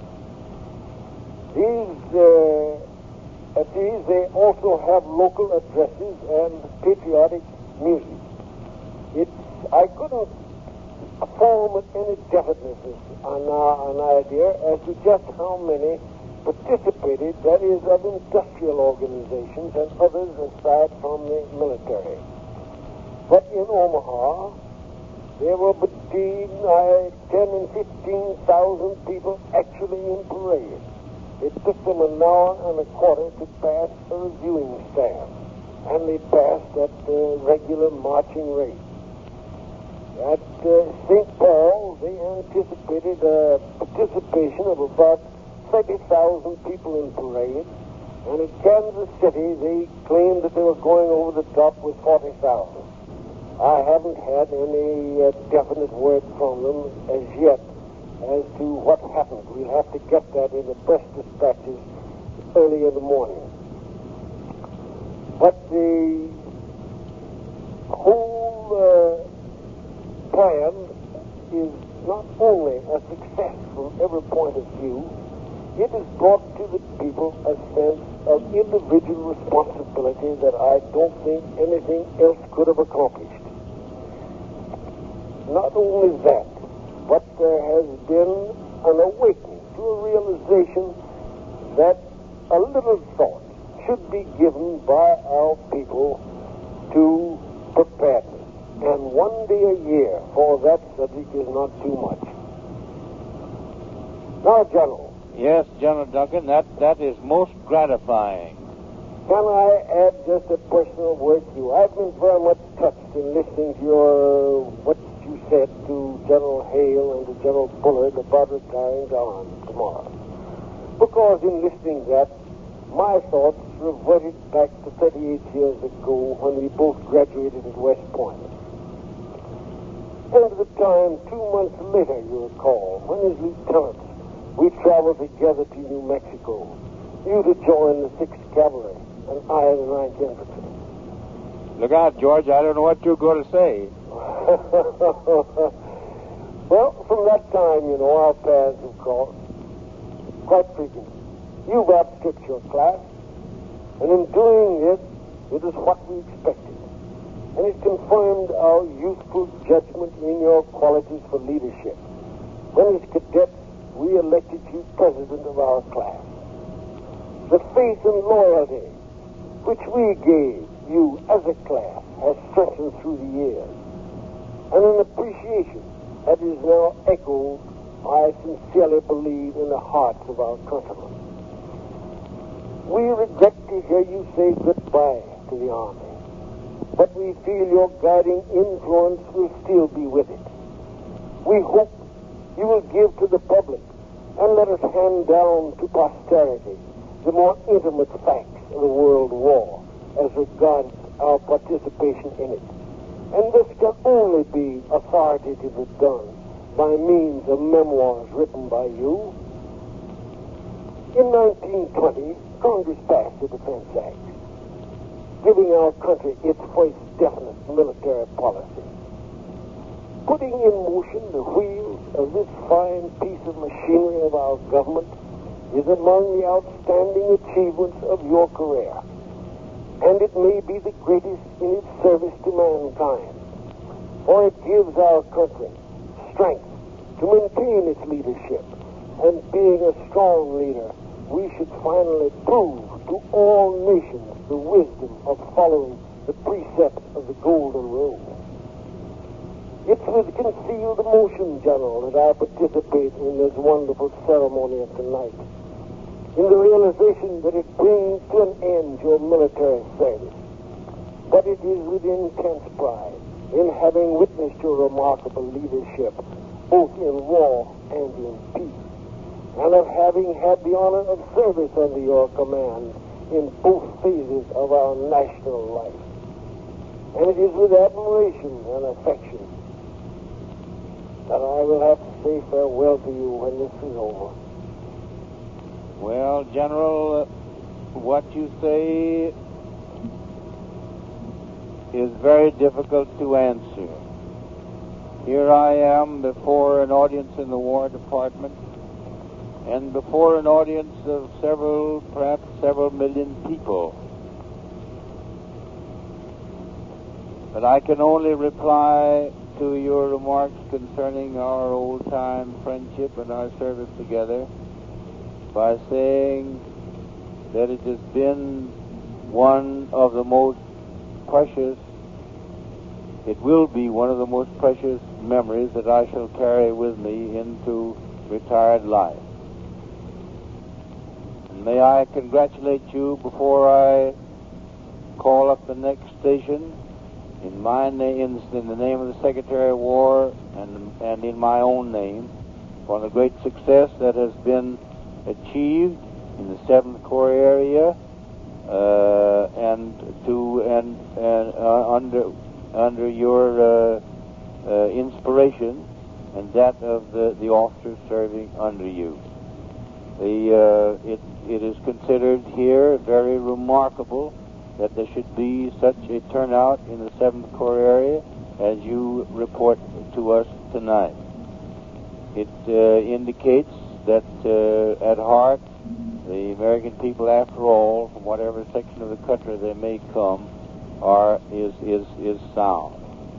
At these, they also have local addresses and patriotic music. I couldn't form with any definiteness an idea as to just how many participated, that is, of industrial organizations and others aside from the military. But in Omaha, there were between 10 and 15,000 people actually in parade. It took them an hour and a quarter to pass a reviewing staff, and they passed at the regular marching rate. At St. Paul, they anticipated a participation of about 30,000 people in parade, and at Kansas City, they claimed that they were going over the top with 40,000. I haven't had any definite word from them as yet as to what happened. We'll have to get that in the press dispatches early in the morning. But the whole plan is not only a success from every point of view, it has brought to the people a sense of individual responsibility that I don't think anything else could have accomplished. Not only that, but there has been an awakening to a realization that a little thought should be given by our people to preparedness. And one day a year for that subject is not too much. Now, General. Yes, General Duncan, that is most gratifying. Can I add just a personal word to you? I've been very much touched in listening to what you said to General Hale and to General Bullard about retiring to arms tomorrow. Because in listening to that, my thoughts reverted back to 38 years ago when we both graduated at West Point. And at the time, 2 months later, you recall, when as lieutenants, we traveled together to New Mexico. You to join the 6th Cavalry, and I the 9th Infantry. Look out, George. I don't know what you're going to say. Well, from that time, you know, our paths have crossed quite frequently. You've outstripped your class, and in doing it, it is what we expected. And it confirmed our youthful judgment in your qualities for leadership. When as cadets, we elected you president of our class. The faith and loyalty which we gave you as a class has strengthened through the years. And an appreciation that is now echoed, I sincerely believe, in the hearts of our countrymen. We regret to hear you say goodbye to the Army, but we feel your guiding influence will still be with it. We hope you will give to the public and let us hand down to posterity the more intimate facts of the World War as regards our participation in it. And this can only be authoritatively done by means of memoirs written by you. In 1920, Congress passed the Defense Act, giving our country its first definite military policy. Putting in motion the wheels of this fine piece of machinery of our government is among the outstanding achievements of your career, and it may be the greatest in its service to mankind, for it gives our country strength to maintain its leadership, and being a strong leader, we should finally prove to all nations the wisdom of following the precepts of the Golden Rule. It's with concealed emotion, General, that I participate in this wonderful ceremony of tonight, in the realization that it brings to an end your military service. But it is with intense pride in having witnessed your remarkable leadership, both in war and in peace, and of having had the honor of service under your command in both phases of our national life. And it is with admiration and affection that I will have to say farewell to you when this is over. Well, General, what you say is very difficult to answer. Here I am before an audience in the War Department and before an audience of perhaps several million people. But I can only reply to your remarks concerning our old-time friendship and our service together by saying that it has been one of the most precious, it will be one of the most precious memories that I shall carry with me into retired life. And may I congratulate you before I call up the next station in my name, in the name of the Secretary of War and in my own name, for the great success that has been achieved in the 7th Corps area, under your inspiration and that of the officers serving under you. It is considered here very remarkable that there should be such a turnout in the 7th Corps area as you report to us tonight. It indicates that at heart, the American people, after all, from whatever section of the country they may come, is sound.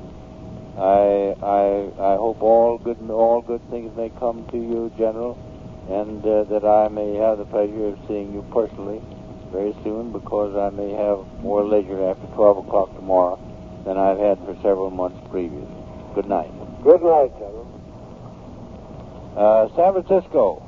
I hope all good things may come to you, General, and that I may have the pleasure of seeing you personally very soon, because I may have more leisure after 12 o'clock tomorrow than I've had for several months previous. Good night. Good night, General. San Francisco.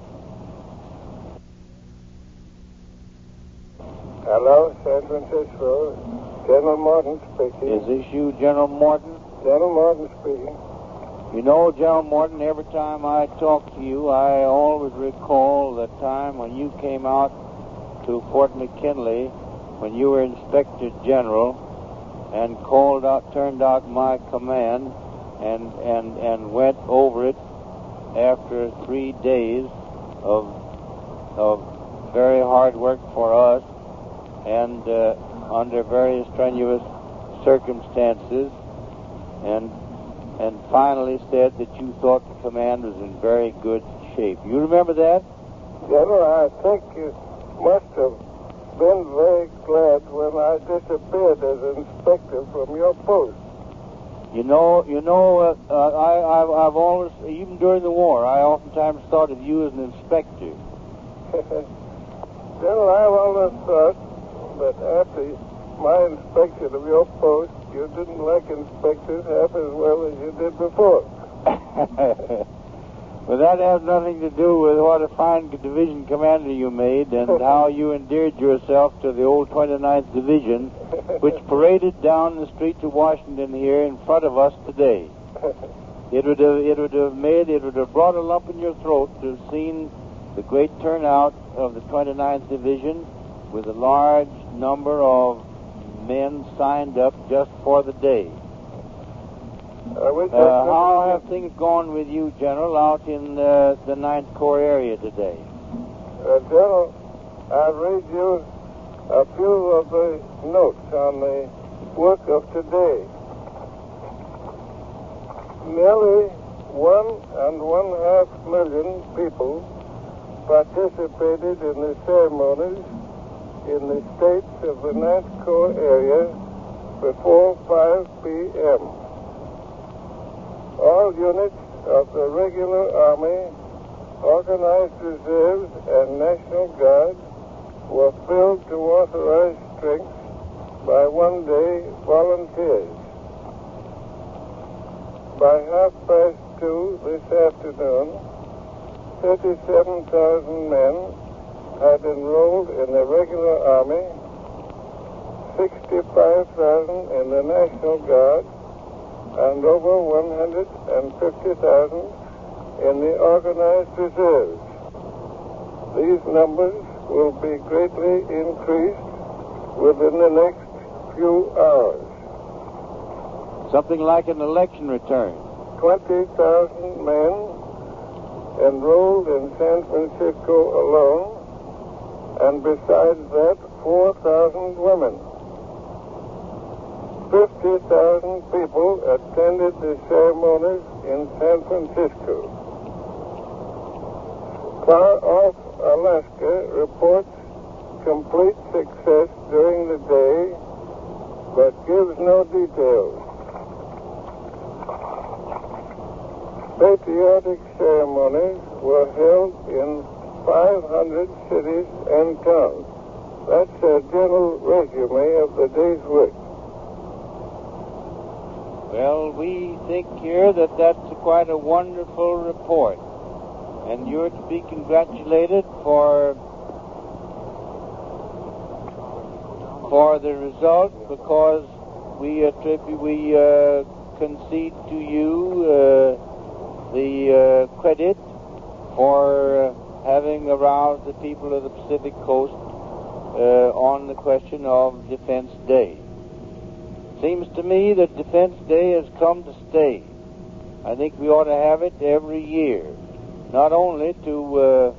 Hello, San Francisco. General Morton speaking. Is this you, General Morton? General Morton speaking. You know, General Morton, every time I talk to you, I always recall the time when you came out to Fort McKinley, when you were Inspector General, and turned out my command, and went over it after 3 days of very hard work for us, and under very strenuous circumstances, and finally said that you thought the command was in very good shape. You remember that? General, I think you must have been very glad when I disappeared as inspector from your post. I've always, even during the war, I oftentimes thought of you as an inspector. General, I've always thought that after my inspection of your post, you didn't like inspectors half as well as you did before. Well, that has nothing to do with what a fine division commander you made and how you endeared yourself to the old 29th Division, which paraded down the streets of Washington here in front of us today. It would have brought a lump in your throat to have seen the great turnout of the 29th Division with a large number of men signed up just for the day. How have things gone with you, General, out in the 9th Corps area today? General, I'll read you a few of the notes on the work of today. Nearly 1.5 million people participated in the ceremonies in the states of the 9th Corps area before 5 p.m. All units of the regular Army, organized reserves, and National Guard were filled to authorized strength by one-day volunteers. By 2:30 this afternoon, 37,000 men had enrolled in the regular Army, 65,000 in the National Guard, and over 150,000 in the organized reserves. These numbers will be greatly increased within the next few hours. Something like an election return. 20,000 men enrolled in San Francisco alone, and besides that, 4,000 women. 50,000 people attended the ceremonies in San Francisco. Far off Alaska reports complete success during the day, but gives no details. Patriotic ceremonies were held in 500 cities and towns. That's a general resume of the day's work. Well, we think here that that's quite a wonderful report, and you're to be congratulated for the result, because we concede to you the credit for having aroused the people of the Pacific Coast on the question of Defense Day. Seems to me that Defense Day has come to stay. I think we ought to have it every year, not only to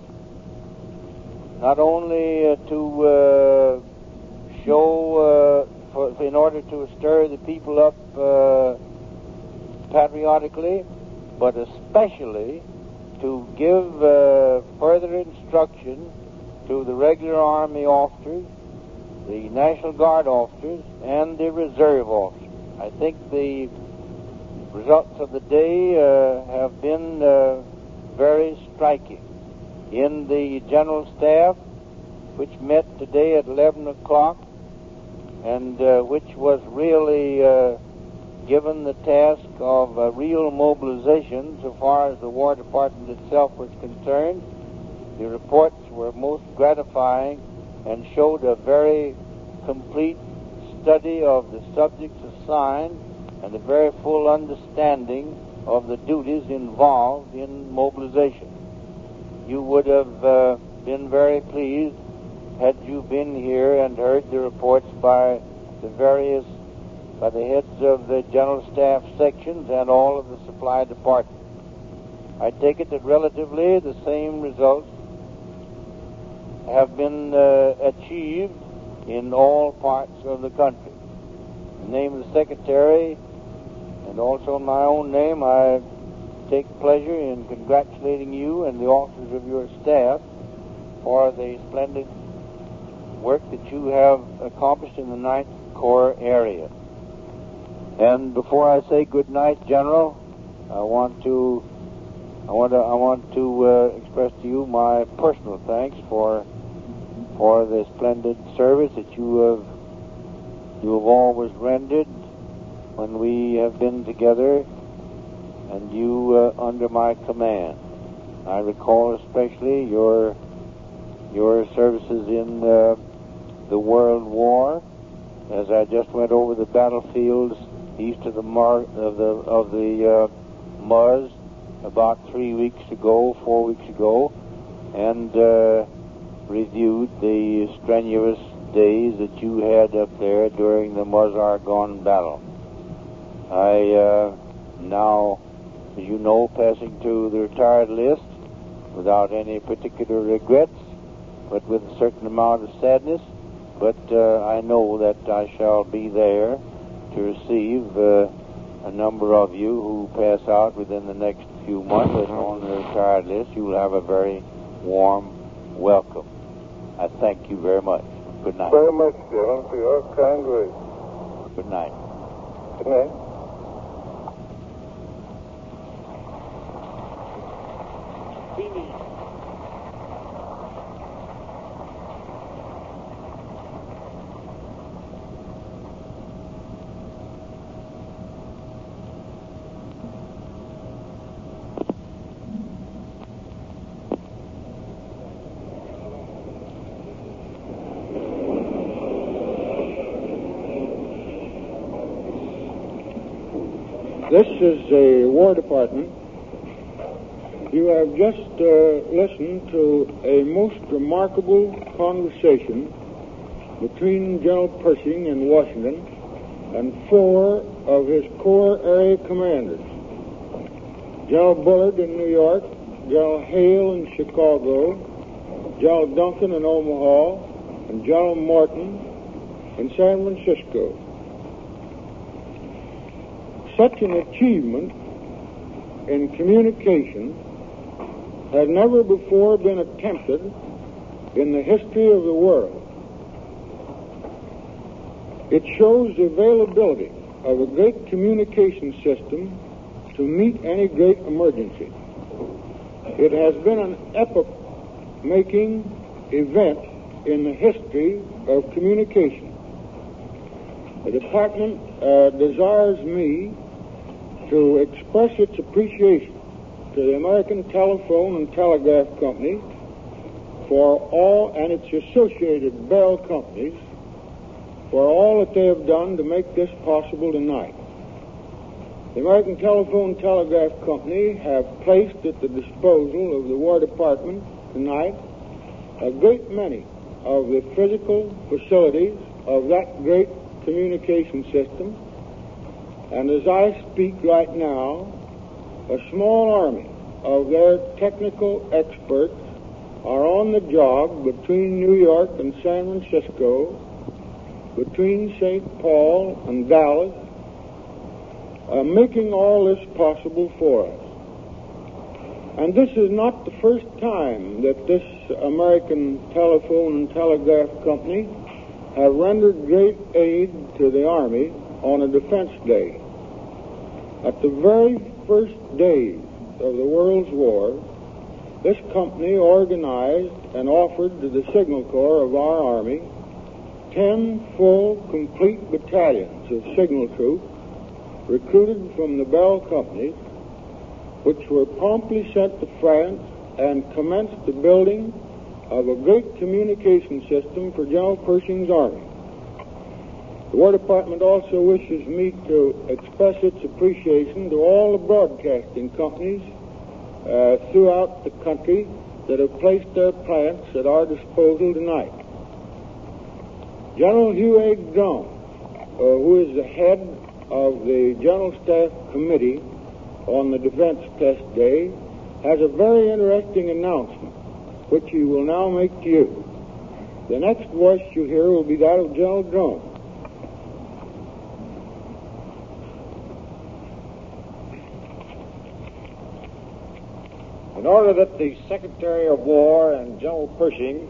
show in order to stir the people up patriotically, but especially to give further instruction to the regular Army officers, the National Guard officers, and the reserve officers. I think the results of the day have been very striking. In the General Staff, which met today at 11 o'clock, and which was really given the task of real mobilization so far as the War Department itself was concerned, the reports were most gratifying and showed a very complete study of the subjects assigned and a very full understanding of the duties involved in mobilization. You would have been very pleased had you been here and heard the reports by the heads of the general staff sections and all of the supply departments. I take it that relatively the same results have been achieved in all parts of the country. In the name of the Secretary and also in my own name, I take pleasure in congratulating you and the officers of your staff for the splendid work that you have accomplished in the 9th Corps area. And before I say good night, General, I want to express to you my personal thanks for the splendid service that you have always rendered when we have been together, and you under my command. I recall especially your services in the World War, as I just went over the battlefields east of the Muz about 4 weeks ago, and reviewed the strenuous days that you had up there during the Muz-Argonne battle. I now, as you know, passing to the retired list without any particular regrets, but with a certain amount of sadness. But I know that I shall be there to receive a number of you who pass out within the next few months and on the retired list. You will have a very warm welcome. I thank you very much. Good night. Very much, General, for your kind words. Good night. Good night. This is the War Department. You have just listened to a most remarkable conversation between General Pershing in Washington and 4 of his Corps area commanders. General Bullard in New York, General Hale in Chicago, General Duncan in Omaha, and General Morton in San Francisco. Such an achievement in communication had never before been attempted in the history of the world. It shows the availability of a great communication system to meet any great emergency. It has been an epoch-making event in the history of communication. The department desires me to express its appreciation to the American Telephone and Telegraph Company for all, and its associated Bell companies, for all that they have done to make this possible tonight. The American Telephone and Telegraph Company have placed at the disposal of the War Department tonight a great many of the physical facilities of that great communication system. And as I speak right now, a small army of their technical experts are on the job between New York and San Francisco, between St. Paul and Dallas, making all this possible for us. And this is not the first time that this American Telephone and Telegraph Company have rendered great aid to the Army on a defense day. At the very first days of the World's War, this company organized and offered to the Signal Corps of our Army 10 full, complete battalions of signal troops recruited from the Bell companies, which were promptly sent to France and commenced the building of a great communication system for General Pershing's Army. The War Department also wishes me to express its appreciation to all the broadcasting companies throughout the country that have placed their plants at our disposal tonight. General Hugh A. Jones, who is the head of the General Staff Committee on the Defense Test Day, has a very interesting announcement, which he will now make to you. The next voice you hear will be that of General Jones. In order that the Secretary of War and General Pershing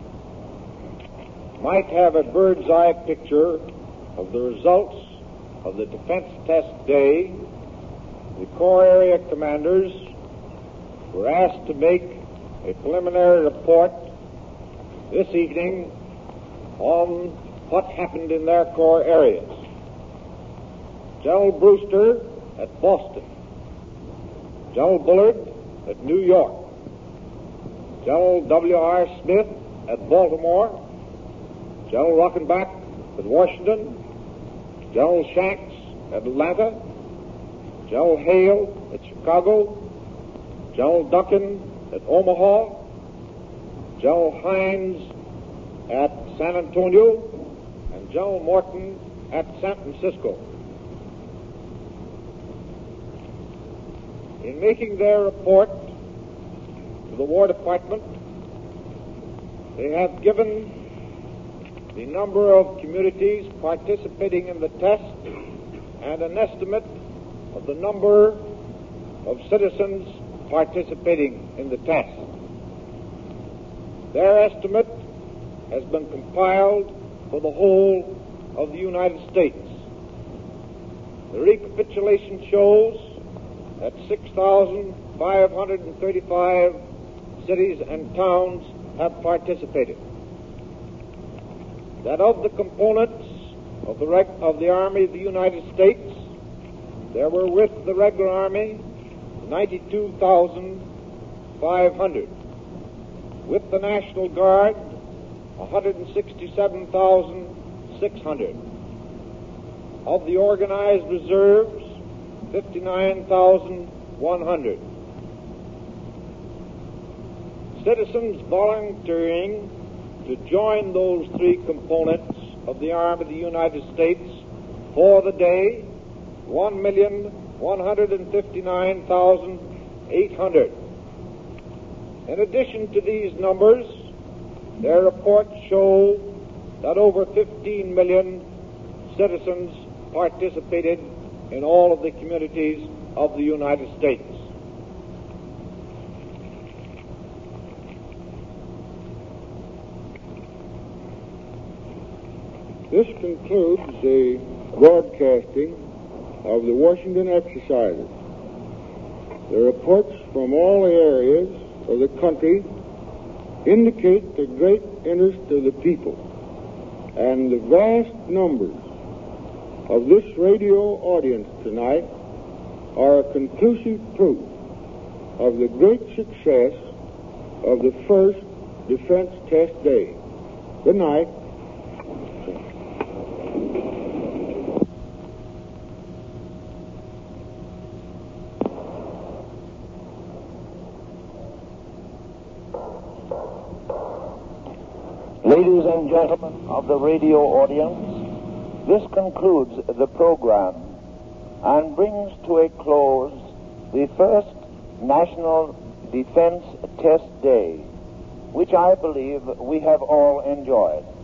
might have a bird's eye picture of the results of the Defense Test Day, the Corps Area Commanders were asked to make a preliminary report this evening on what happened in their Corps areas. General Brewster at Boston, General Bullard at New York, General W.R. Smith at Baltimore, General Rockenbach at Washington, General Shanks at Atlanta, General Hale at Chicago, General Duncan at Omaha, General Hines at San Antonio, and General Morton at San Francisco. In making their report to the War Department, they have given the number of communities participating in the test and an estimate of the number of citizens participating in the test. Their estimate has been compiled for the whole of the United States. The recapitulation shows that 6,535 cities and towns have participated. That of the components of the Army of the United States, there were with the regular Army 92,500. With the National Guard, 167,600. Of the organized reserves, 59,100. Citizens volunteering to join those three components of the Army of the United States for the day, 1,159,800. In addition to these numbers, their reports show that over 15 million citizens participated in all of the communities of the United States. This concludes the broadcasting of the Washington exercises. The reports from all the areas of the country indicate the great interest of the people, and the vast numbers of this radio audience tonight are a conclusive proof of the great success of the first Defense Test Day. Good night. Ladies and gentlemen of the radio audience, this concludes the program and brings to a close the first National Defense Test Day, which I believe we have all enjoyed.